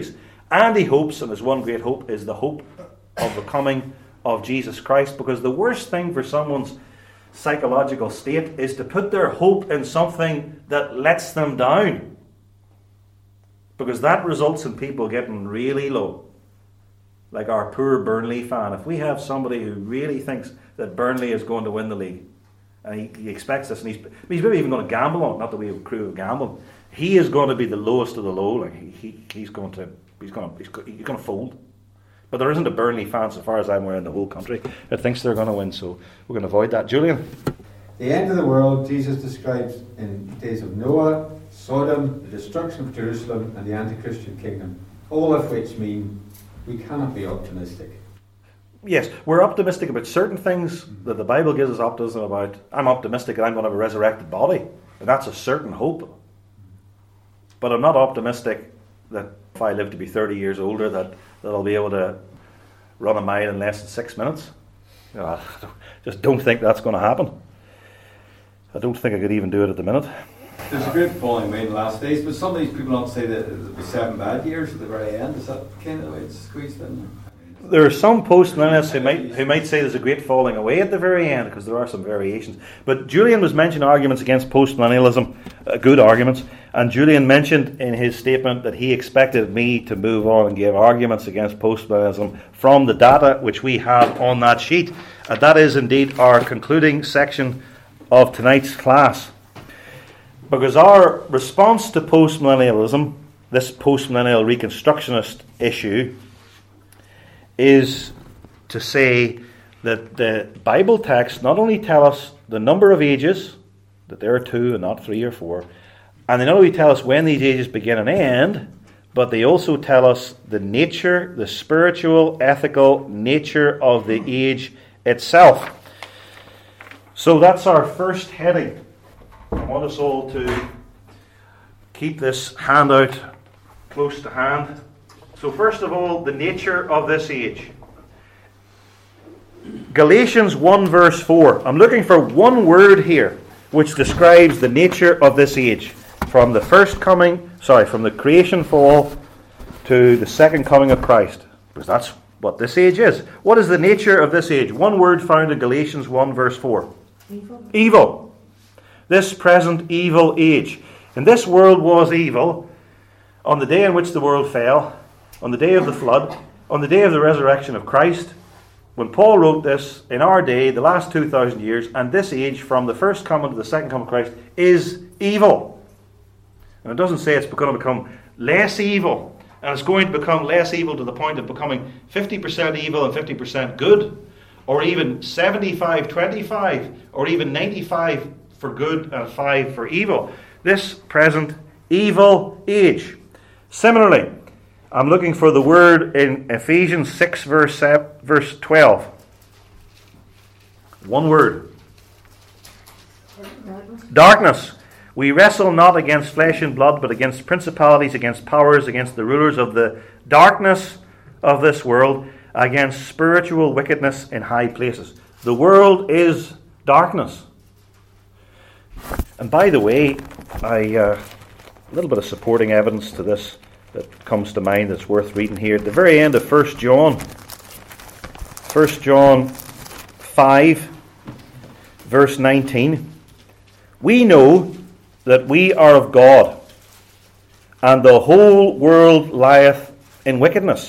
And he hopes, and his one great hope is the hope of the coming of Jesus Christ, because the worst thing for someone's psychological state is to put their hope in something that lets them down, because that results in people getting really low. Like our poor Burnley fan. If we have somebody who really thinks that Burnley is going to win the league, and he expects this, and he's maybe even going to gamble on it, not that we have a crew of gambling, he is going to be the lowest of the low. Like he's going to fold. But there isn't a Burnley fan, so far as I'm aware, in the whole country that thinks they're going to win, so we're going to avoid that. Julian? The end of the world Jesus describes in the days of Noah, Sodom, the destruction of Jerusalem, and the anti-Christian kingdom, all of which mean we cannot be optimistic. Yes, we're optimistic about certain things that the Bible gives us optimism about. I'm optimistic that I'm going to have a resurrected body, and that's a certain hope. But I'm not optimistic that if I live to be 30 years older that I'll be able to run a mile in less than 6 minutes. You know, I just don't think that's going to happen. I don't think I could even do it at the minute. There's a great falling away in the last days, but some of these people don't say that it was 7 bad years at the very end. Is that kind of the way it's squeezed in? There are some post-millennialists who might say there's a great falling away at the very end, because there are some variations. But Julian was mentioning arguments against post-millennialism, good arguments, and Julian mentioned in his statement that he expected me to move on and give arguments against post-millennialism from the data which we have on that sheet. And that is indeed our concluding section of tonight's class. Because our response to post-millennialism, this post-millennial reconstructionist issue, is to say that the Bible texts not only tell us the number of ages, that there are 2 and not 3 or 4, and they not only tell us when these ages begin and end, but they also tell us the nature, the spiritual, ethical nature of the age itself. So that's our first heading. I want us all to keep this handout close to hand. So first of all, the nature of this age. Galatians 1 verse 4. I'm looking for one word here which describes the nature of this age. From the from the creation fall to the second coming of Christ. Because that's what this age is. What is the nature of this age? One word found in Galatians 1 verse 4. Evil. This present evil age. And this world was evil on the day in which the world fell, on the day of the flood, on the day of the resurrection of Christ. When Paul wrote this, in our day, the last 2,000 years, and this age from the first coming to the second coming of Christ is evil. And it doesn't say it's going to become less evil, and it's going to become less evil to the point of becoming 50% evil and 50% good, or even 75-25, or even 95 for good and 5 for evil. This present evil age. Similarly, I'm looking for the word in Ephesians 6 verse 12. One word. Darkness. We wrestle not against flesh and blood, but against principalities, against powers, against the rulers of the darkness of this world, against spiritual wickedness in high places. The world is darkness. And by the way, a little bit of supporting evidence to this that comes to mind that's worth reading here. At the very end of 1 John 5, verse 19, we know that we are of God, and the whole world lieth in wickedness.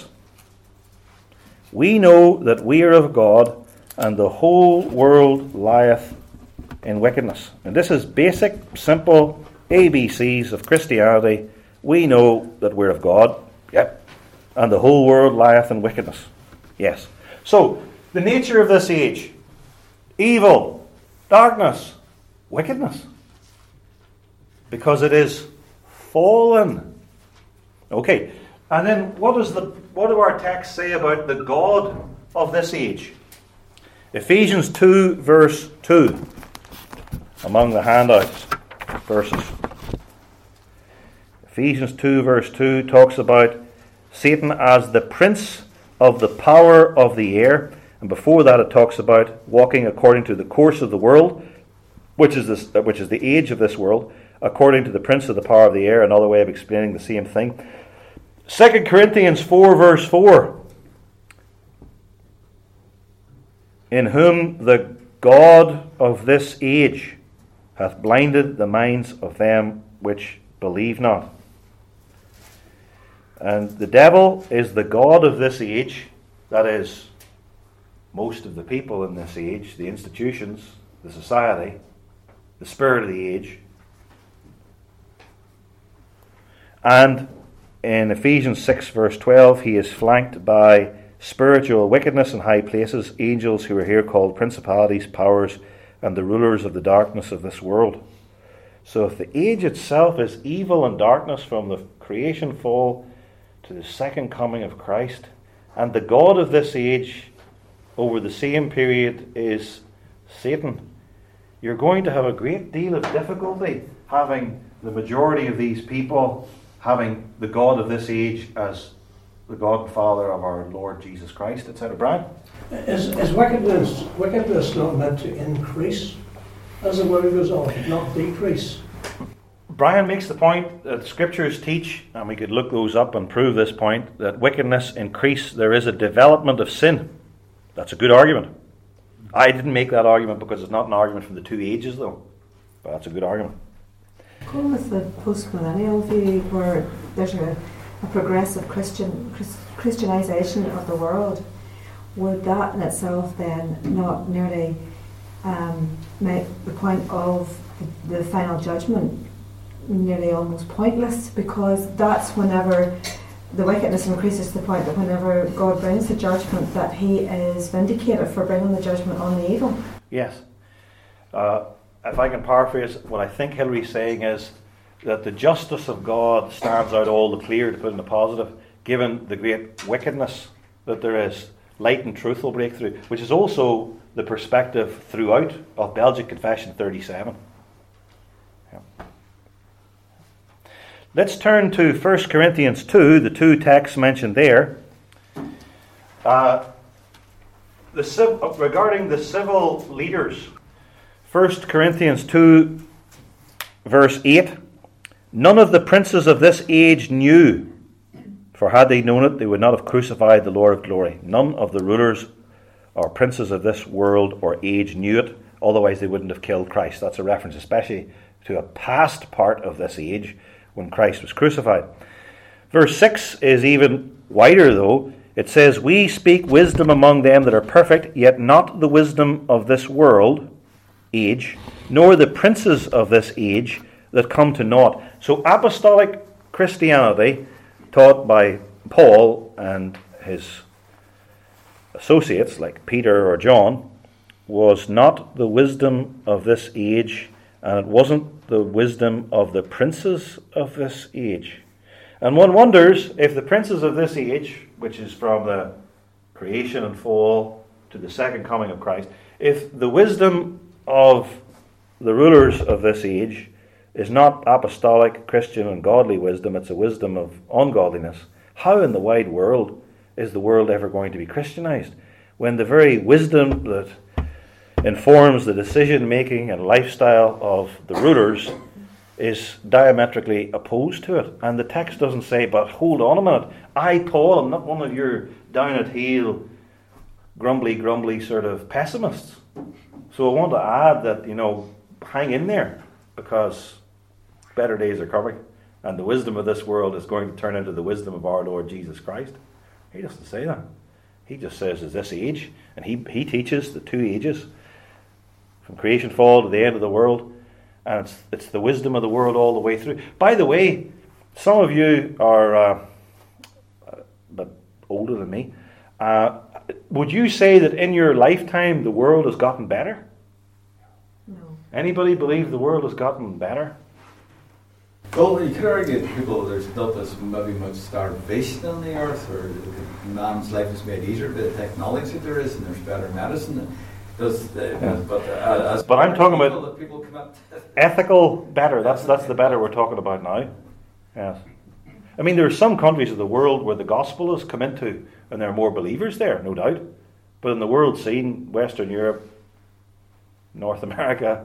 We know that we are of God, and the whole world lieth in wickedness. And this is basic, simple ABCs of Christianity. We know that we're of God, yep, and the whole world lieth in wickedness. Yes. So, the nature of this age: evil, darkness, wickedness. Because it is fallen. Okay, and then what do our texts say about the God of this age? Ephesians 2 verse 2, among the handouts verses. Ephesians 2 verse 2 talks about Satan as the prince of the power of the air, and before that it talks about walking according to the course of the world, which is the age of this world, according to the prince of the power of the air, another way of explaining the same thing. 2 Corinthians 4 verse 4. In whom the God of this age hath blinded the minds of them which believe not. And the devil is the god of this age, that is, most of the people in this age, the institutions, the society, the spirit of the age. And in Ephesians 6 verse 12, he is flanked by spiritual wickedness in high places, angels who are here called principalities, powers, and the rulers of the darkness of this world. So if the age itself is evil and darkness from the creation fall to the second coming of Christ, and the god of this age over the same period is Satan, you're going to have a great deal of difficulty having the majority of these people having the God of this age as the God and Father of our Lord Jesus Christ, etc. Brian? Is wickedness not meant to increase as the world goes on, not decrease? Brian makes the point that the scriptures teach, and we could look those up and prove this point, that wickedness increase. There is a development of sin. That's a good argument. I didn't make that argument because it's not an argument from the two ages, though. But that's a good argument. Going with the post-millennial view, where there's a progressive Christianization of the world, would that in itself then not nearly make the point of the final judgment nearly almost pointless? Because that's whenever the wickedness increases to the point that whenever God brings the judgment, that he is vindicated for bringing the judgment on the evil. Yes. If I can paraphrase, what I think Hilary's saying is that the justice of God stands out all the clearer, to put in the positive, given the great wickedness that there is. Light and truth will break through, which is also the perspective throughout of Belgic Confession 37. Yeah. Let's turn to 1 Corinthians 2, the two texts mentioned there. Regarding the civil leaders, 1 Corinthians 2, verse 8, none of the princes of this age knew, for had they known it, they would not have crucified the Lord of glory. None of the rulers or princes of this world or age knew it, otherwise they wouldn't have killed Christ. That's a reference especially to a past part of this age, when Christ was crucified. Verse 6 is even wider, though. It says, we speak wisdom among them that are perfect, yet not the wisdom of this world, age, nor the princes of this age that come to naught. So apostolic Christianity, taught by Paul and his associates, like Peter or John, was not the wisdom of this age, and it wasn't the wisdom of the princes of this age. And one wonders if the princes of this age, which is from the creation and fall to the second coming of Christ, if the wisdom of the rulers of this age is not apostolic, Christian and godly wisdom, it's a wisdom of ungodliness, how in the wide world is the world ever going to be Christianized, when the very wisdom that informs the decision-making and lifestyle of the rulers is diametrically opposed to it? And the text doesn't say, but hold on a minute, I, Paul, am not one of your down-at-heel, grumbly sort of pessimists. So I want to add that, hang in there, because better days are coming, and the wisdom of this world is going to turn into the wisdom of our Lord Jesus Christ. He doesn't say that. He just says it's this age, and he teaches the two ages, from creation fall to the end of the world, and it's the wisdom of the world all the way through. By the way, some of you are a bit older than me. Would you say that in your lifetime the world has gotten better? No. Anybody believe the world has gotten better? Well, you could argue that there's not as maybe much starvation on the earth, or man's life is made easier by the technology there is, and there's better medicine. But I'm talking about people commit ethical better. That's the better we're talking about now. Yes. I mean, there are some countries of the world where the gospel has come into, and there are more believers there, no doubt. But in the world scene, Western Europe, North America,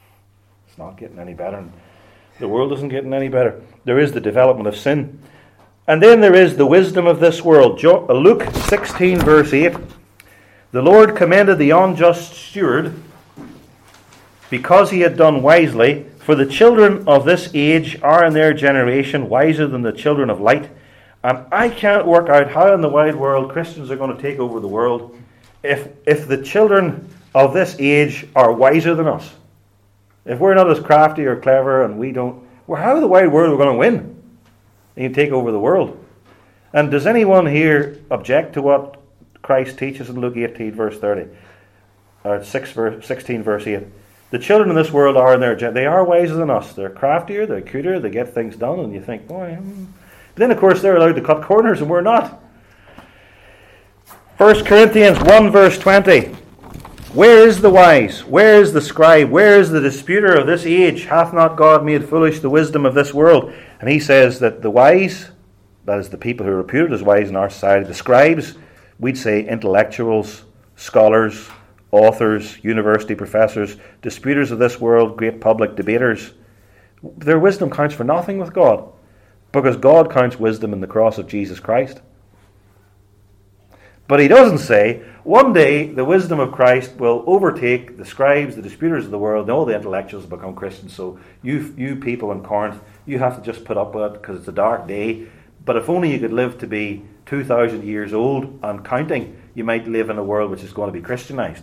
it's not getting any better. The world isn't getting any better. There is the development of sin. And then there is the wisdom of this world. Luke 16, verse 8. The Lord commended the unjust steward because he had done wisely. For the children of this age are in their generation wiser than the children of light. And I can't work out how in the wide world Christians are going to take over the world if the children of this age are wiser than us. If we're not as crafty or clever and we don't... Well, how in the wide world are we going to win? And you take over the world. And does anyone here object to what Christ teaches in Luke 18, verse 30? Or 16, verse 8. The children in this world are in they are wiser than us. They're craftier, they're cuter, they get things done, and you think, boy. But then, of course, they're allowed to cut corners, and we're not. 1 Corinthians 1, verse 20. Where is the wise? Where is the scribe? Where is the disputer of this age? Hath not God made foolish the wisdom of this world? And he says that the wise, that is the people who are reputed as wise in our society, the scribes, we'd say intellectuals, scholars, authors, university professors, disputers of this world, great public debaters, their wisdom counts for nothing with God, because God counts wisdom in the cross of Jesus Christ. But he doesn't say, one day the wisdom of Christ will overtake the scribes, the disputers of the world, and all the intellectuals will become Christians. So you people in Corinth, you have to just put up with it because it's a dark day. But if only you could live to be 2,000 years old and counting, you might live in a world which is going to be Christianized.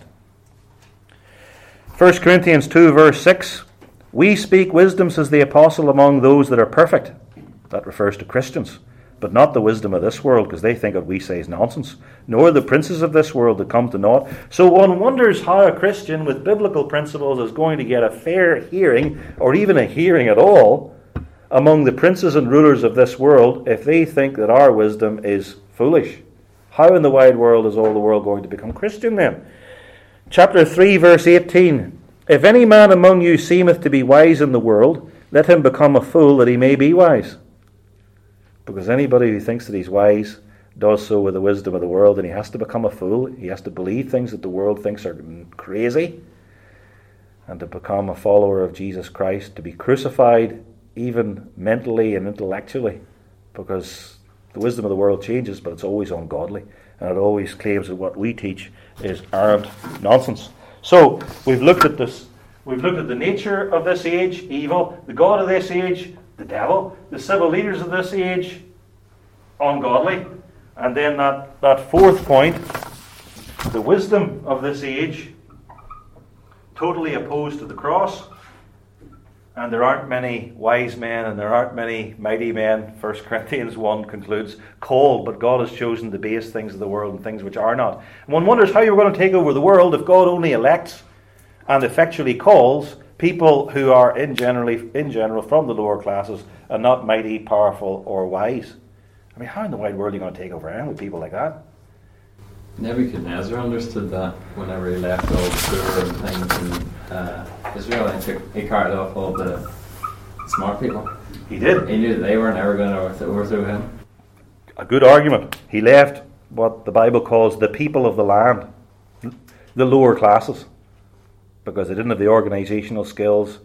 1 Corinthians 2, verse 6. We speak wisdom, says the apostle, among those that are perfect. That refers to Christians. But not the wisdom of this world, because they think what we say is nonsense, nor the princes of this world that come to naught. So one wonders how a Christian with biblical principles is going to get a fair hearing, or even a hearing at all, among the princes and rulers of this world, if they think that our wisdom is foolish. How in the wide world is all the world going to become Christian then? Chapter 3, verse 18. If any man among you seemeth to be wise in the world, let him become a fool that he may be wise. Because anybody who thinks that he's wise does so with the wisdom of the world, and he has to become a fool. He has to believe things that the world thinks are crazy, and to become a follower of Jesus Christ, to be crucified even mentally and intellectually, because the wisdom of the world changes, but it's always ungodly, and it always claims that what we teach is arrant nonsense. So we've looked at this. We've looked at the nature of this age, evil, the god of this age, the devil, the civil leaders of this age, ungodly. And then that fourth point, the wisdom of this age, totally opposed to the cross. And there aren't many wise men and there aren't many mighty men, 1 Corinthians 1 concludes, called, but God has chosen the base things of the world and things which are not. And one wonders how you're going to take over the world if God only elects and effectually calls people who are in general from the lower classes and not mighty, powerful, or wise. I mean, how in the wide world are you going to take over with people like that? Nebuchadnezzar understood that whenever he left all the silver and things in Israel, he carried off all the smart people. He did. He knew that they were never going to overthrow him. A good argument. He left what the Bible calls the people of the land, the lower classes, because they didn't have the organisational skills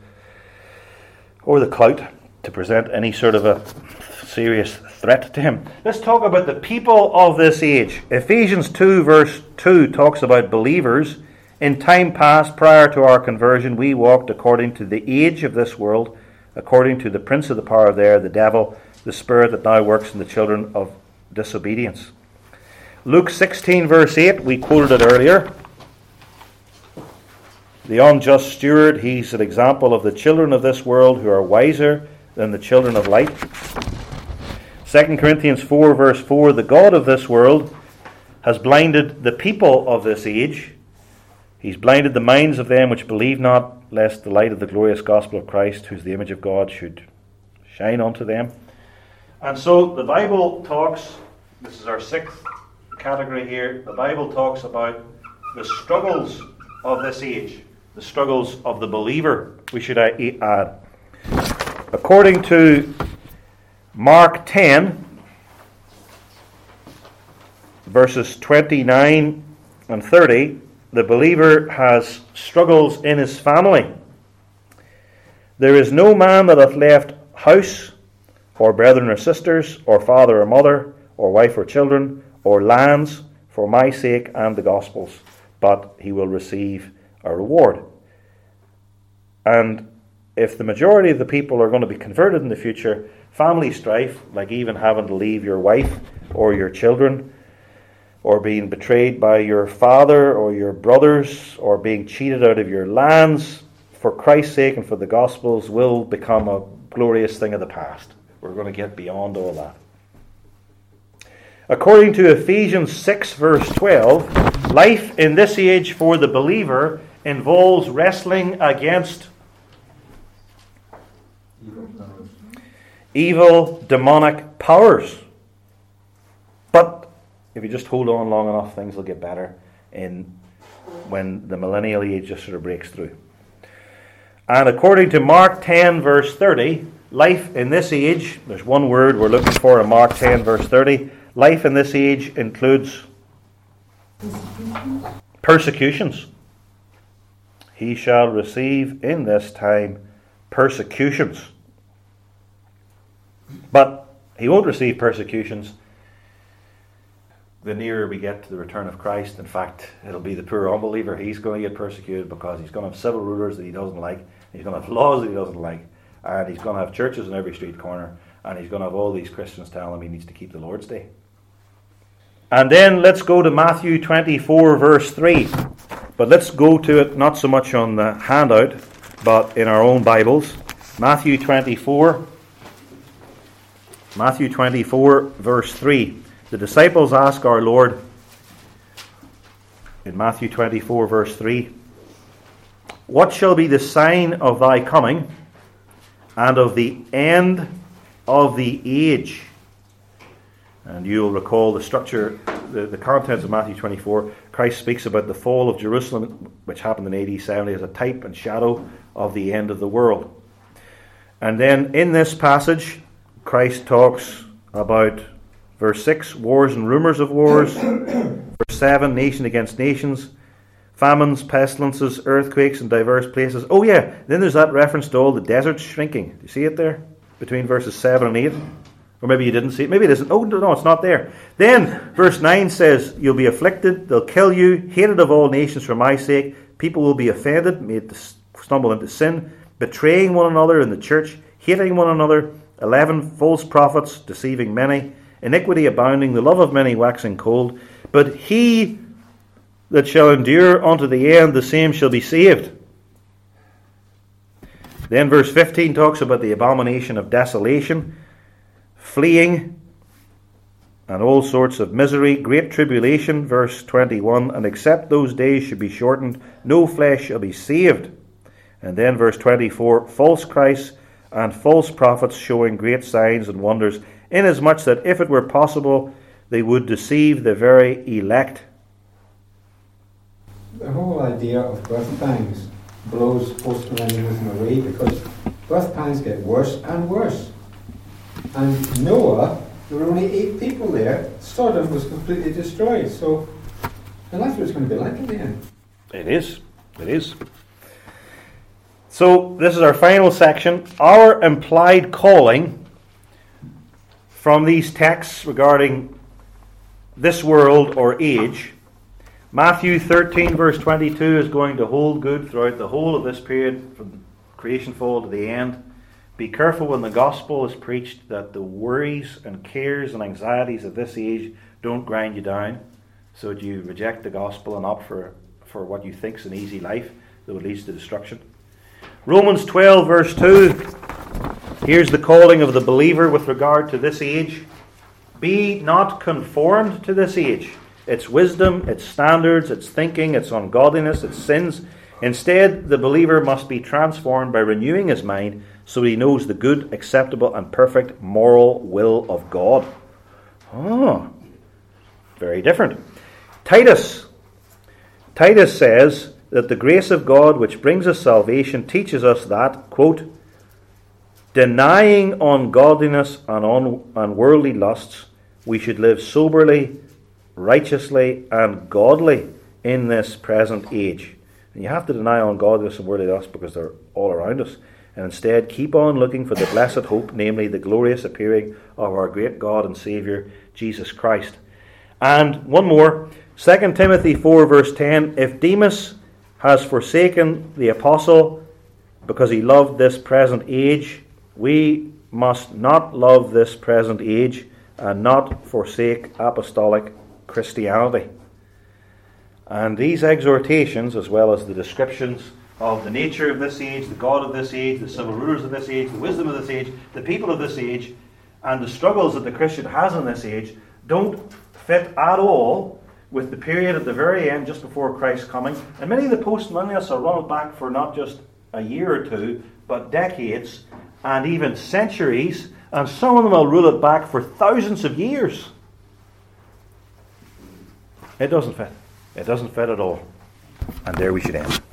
or the clout to present any sort of a serious threat to him. Let's talk about the people of this age. Ephesians 2 verse 2 talks about believers. In time past, prior to our conversion, we walked according to the age of this world, according to the prince of the power of the air, the devil, the spirit that now works in the children of disobedience. Luke 16 verse 8, we quoted it earlier. The unjust steward, he's an example of the children of this world who are wiser than the children of light. 2 Corinthians 4 verse 4, the God of this world has blinded the people of this age. He's blinded the minds of them which believe not, lest the light of the glorious gospel of Christ, who's the image of God, should shine unto them. And so the Bible talks, this is our sixth category here, the Bible talks about the struggles of this age, the struggles of the believer, we should add. According to Mark 10, verses 29 and 30, the believer has struggles in his family. There is no man that hath left house, or brethren or sisters, or father or mother, or wife or children, or lands, for my sake and the gospel's, but he will receive a reward. And if the majority of the people are going to be converted in the future, family strife, like even having to leave your wife or your children, or being betrayed by your father or your brothers, or being cheated out of your lands, for Christ's sake and for the gospel's, will become a glorious thing of the past. We're going to get beyond all that. According to Ephesians 6 verse 12, life in this age for the believer involves wrestling against evil demonic powers. But if you just hold on long enough, things will get better when the millennial age just sort of breaks through. And according to Mark 10 verse 30, life in this age, there's one word we're looking for in Mark 10 verse 30, life in this age includes persecutions. He shall receive in this time persecutions. But he won't receive persecutions the nearer we get to the return of Christ. In fact, it'll be the poor unbeliever. He's going to get persecuted because he's going to have civil rulers that he doesn't like. He's going to have laws that he doesn't like. And he's going to have churches in every street corner. And he's going to have all these Christians telling him he needs to keep the Lord's Day. And then let's go to Matthew 24 verse 3. But let's go to it not so much on the handout, but in our own Bibles. Matthew 24 verse 3. The disciples ask our Lord in Matthew 24 verse 3, what shall be the sign of thy coming and of the end of the age? And you'll recall the structure, the contents of Matthew 24. Christ speaks about the fall of Jerusalem, which happened in AD 70, as a type and shadow of the end of the world. And then in this passage, Christ talks about, verse 6, wars and rumours of wars. Verse 7, nation against nations. Famines, pestilences, earthquakes in diverse places. Oh yeah, then there's that reference to all the deserts shrinking. Do you see it there? Between verses 7 and 8. Or maybe you didn't see it. Maybe it isn't. Oh, no, it's not there. Then, verse 9 says, you'll be afflicted, they'll kill you, hated of all nations for my sake. People will be offended, made to stumble into sin, betraying one another in the church, hating one another, 11 false prophets, deceiving many, iniquity abounding, the love of many waxing cold. But he that shall endure unto the end, the same shall be saved. Then verse 15 talks about the abomination of desolation, fleeing, and all sorts of misery, great tribulation, verse 21, and except those days should be shortened, no flesh shall be saved. And then verse 24, false Christs and false prophets showing great signs and wonders, inasmuch that if it were possible, they would deceive the very elect. The whole idea of birth pangs blows postmillennialism away, because birth pangs get worse and worse. And Noah, there were only 8 people there. Sodom was completely destroyed. So, and that's what it's going to be like in the end. It is. It is. So, this is our final section. Our implied calling from these texts regarding this world or age. Matthew 13 verse 22 is going to hold good throughout the whole of this period, from creation fall to the end. Be careful when the gospel is preached that the worries and cares and anxieties of this age don't grind you down, so that you reject the gospel and opt for what you think is an easy life that would lead to destruction. Romans 12 verse 2, here's the calling of the believer with regard to this age. Be not conformed to this age. Its wisdom, its standards, its thinking, its ungodliness, its sins. Instead, the believer must be transformed by renewing his mind so he knows the good, acceptable, and perfect moral will of God. Oh, very different. Titus says that the grace of God which brings us salvation teaches us that, quote, denying ungodliness and worldly lusts, we should live soberly, righteously, and godly in this present age. And you have to deny ungodliness and worldly lust because they're all around us. and instead keep on looking for the blessed hope, namely the glorious appearing of our great God and Saviour, Jesus Christ. And one more, 2 Timothy 4 verse 10, if Demas has forsaken the apostle because he loved this present age, we must not love this present age and not forsake apostolic Christianity. And these exhortations, as well as the descriptions of the nature of this age, the God of this age, the civil rulers of this age, the wisdom of this age, the people of this age, and the struggles that the Christian has in this age, don't fit at all with the period at the very end, just before Christ's coming. And many of the post-millennialists are run back for not just a year or two, but decades and even centuries, and some of them will rule it back for thousands of years. It doesn't fit. It doesn't fit at all. And there we should end.